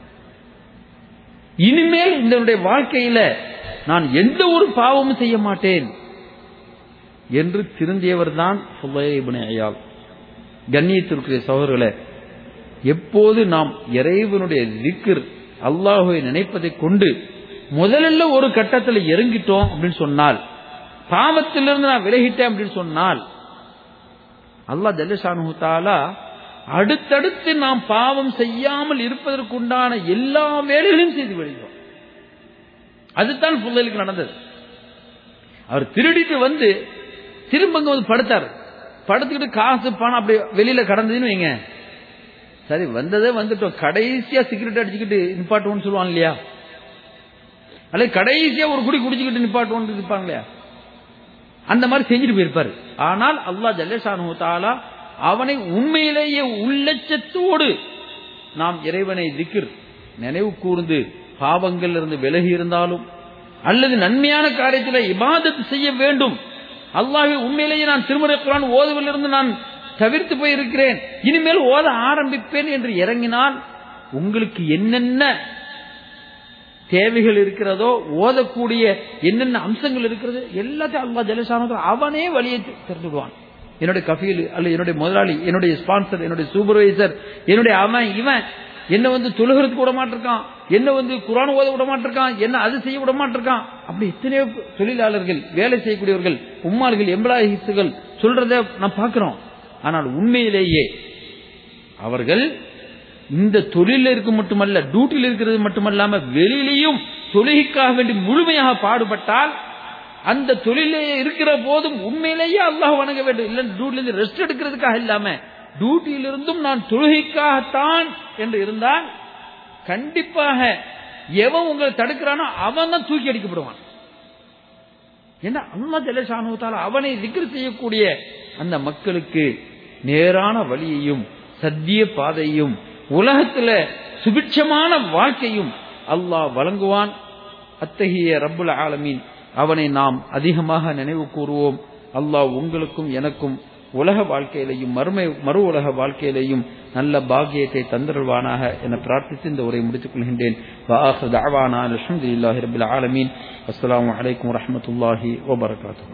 [SPEAKER 2] இனிமேல் இந்த வாழ்க்கையில நான் எந்த ஒரு பாவமும் செய்ய மாட்டேன் என்று திருந்தியவர் தான் ஃபுதைல் இப்னு இயாத். கண்ணியத்திற்குரிய சகோதரர்களே, எப்போது நாம் இறைவனுடைய திக்ர் அல்லாஹ்வை நினைப்பதை கொண்டு முதல்ல ஒரு கட்டத்தில் இறங்கிட்டோம் அப்படின்னு சொன்னால், பாவத்திலிருந்து நான் விலகிட்டேன் அப்படின்னு சொன்னால், அல்லாஹ் ஜல்ல ஷானுஹு தஆலா அடுத்தடுத்து நாம் பாவம் செய்யாமல் இருப்பதற்குண்டான எல்லா வேலைகளையும் செய்து விடுகிறோம். அதுதான் ஃபுதைலுக்கு நடந்தது. அவர் திருடிட்டு வந்து திரும்ப வந்து படுத்தார். படுத்துக்கிட்டு காசு பணம் அப்படி வெளியில கடந்ததுன்னு வைங்க, சரி வந்ததே வந்துட்டோம், கடைசியா சிகரெட் அடிச்சுக்கிட்டு நிப்பாட்டுவோம்னு சொல்லுவாங்க இல்லையா, அல்ல கடைசியா ஒரு குடி குடிச்சுக்கிட்டு நிப்பாட்டுவோம்னு இருப்பாங்க இல்லையா, அந்த மாதிரி செஞ்சுட்டு போயிருப்பாரு. ஆனால் அல்லாஹ் ஜல்ல ஷானுஹு தஆலா அவனை உண்மையிலேயே உள்ளச்சத்தோடு நாம் இறைவனை திக்ர் நினைவு கூர்ந்து பாவங்கள் இருந்து விலகி இருந்தாலும் அல்லது நன்மையான காரியத்தில் இபாதத் செய்ய வேண்டும், அல்லாஹ்வை உண்மையிலேயே நான் திருமறை குர்ஆன் ஓதுவதிலிருந்து நான் தவிர்த்து போயிருக்கிறேன், இனிமேல் ஓத ஆரம்பிப்பேன் என்று இறங்கினால் உங்களுக்கு என்னென்ன தேவைகள் இருக்கிறதோ, ஓதக்கூடிய என்னென்ன அம்சங்கள் இருக்கிறது எல்லாத்தையும் அல்லாஹ் ஜல்ல ஷானுஹு அவனே வழியை திறந்துடுவான். என்னுடைய கஃபீல் அல்ல என்னுடைய முதலாளி, என்னுடைய ஸ்பான்சர், என்னுடைய சூப்பர்வைசர், என்னுடைய அவன் இவன் என்ன வந்து தொழுகிறதுக்கு விட மாட்டிருக்கான், என்ன வந்து குர்ஆன் ஓத விட மாட்டிருக்கான், என்ன அது செய்ய விட மாட்டிருக்கான். அப்படி எத்தனையோ தொழிலாளர்கள், வேலை செய்யக்கூடியவர்கள், உம்மாள்கள், எம்ப்ளாயிஸ்கள் சொல்றதை நாம் பார்க்கிறோம். ஆனால் உண்மையிலேயே அவர்கள் இந்த தொழிலில் இருக்க மட்டுமல்ல, டியூட்டியில் இருக்கிறது மட்டுமல்லாம வெளியிலையும் தொழுகைக்காக வேண்டி முழுமையாக பாடுபட்டால், அந்த தொழிலே இருக்கிற போதும் உண்மையிலேயே அல்லாஹ் வணங்க வேண்டும். இல்ல டியூட்டிலிருந்து ரெஸ்ட் எடுக்கிறதுக்காக இல்லாம டியூட்டியிலிருந்தும் நான் தொழுகைக்காகத்தான் என்று இருந்தால் கண்டிப்பாக எவன் உங்களை தடுக்கிறானோ அவன் தான் தூக்கி அடிக்கப்படுவான். ஏன்னா அல்லாஹ் ஜல்ல ஷானுஹு தஆலா அவனை திக்ர் செய்யக்கூடிய அந்த மக்களுக்கு நேரான வழியையும் சத்திய பாதையும் உலகத்துல சுபிட்சமான வாழ்க்கையும் அல்லாஹ் வழங்குவான். அத்தகைய ரப்புல் ஆலமீன் அவனை நாம் அதிகமாக நினைவு கூறுவோம். அல்லாஹ் உங்களுக்கும் எனக்கும் உலக வாழ்க்கையிலையும் மறு உலக வாழ்க்கையிலையும் நல்ல பாக்கியத்தை தந்தருள்வானாக என பிரார்த்தித்து இந்த உரையை முடித்துக் கொள்கின்றேன். வஆகிரு தஅவானா அல்ஹம்துலில்லாஹி ரப்பில் ஆலமீன். அஸ்ஸலாமு அலைக்கும் வரஹ்மத்துல்லாஹி வபரகாத்துஹு.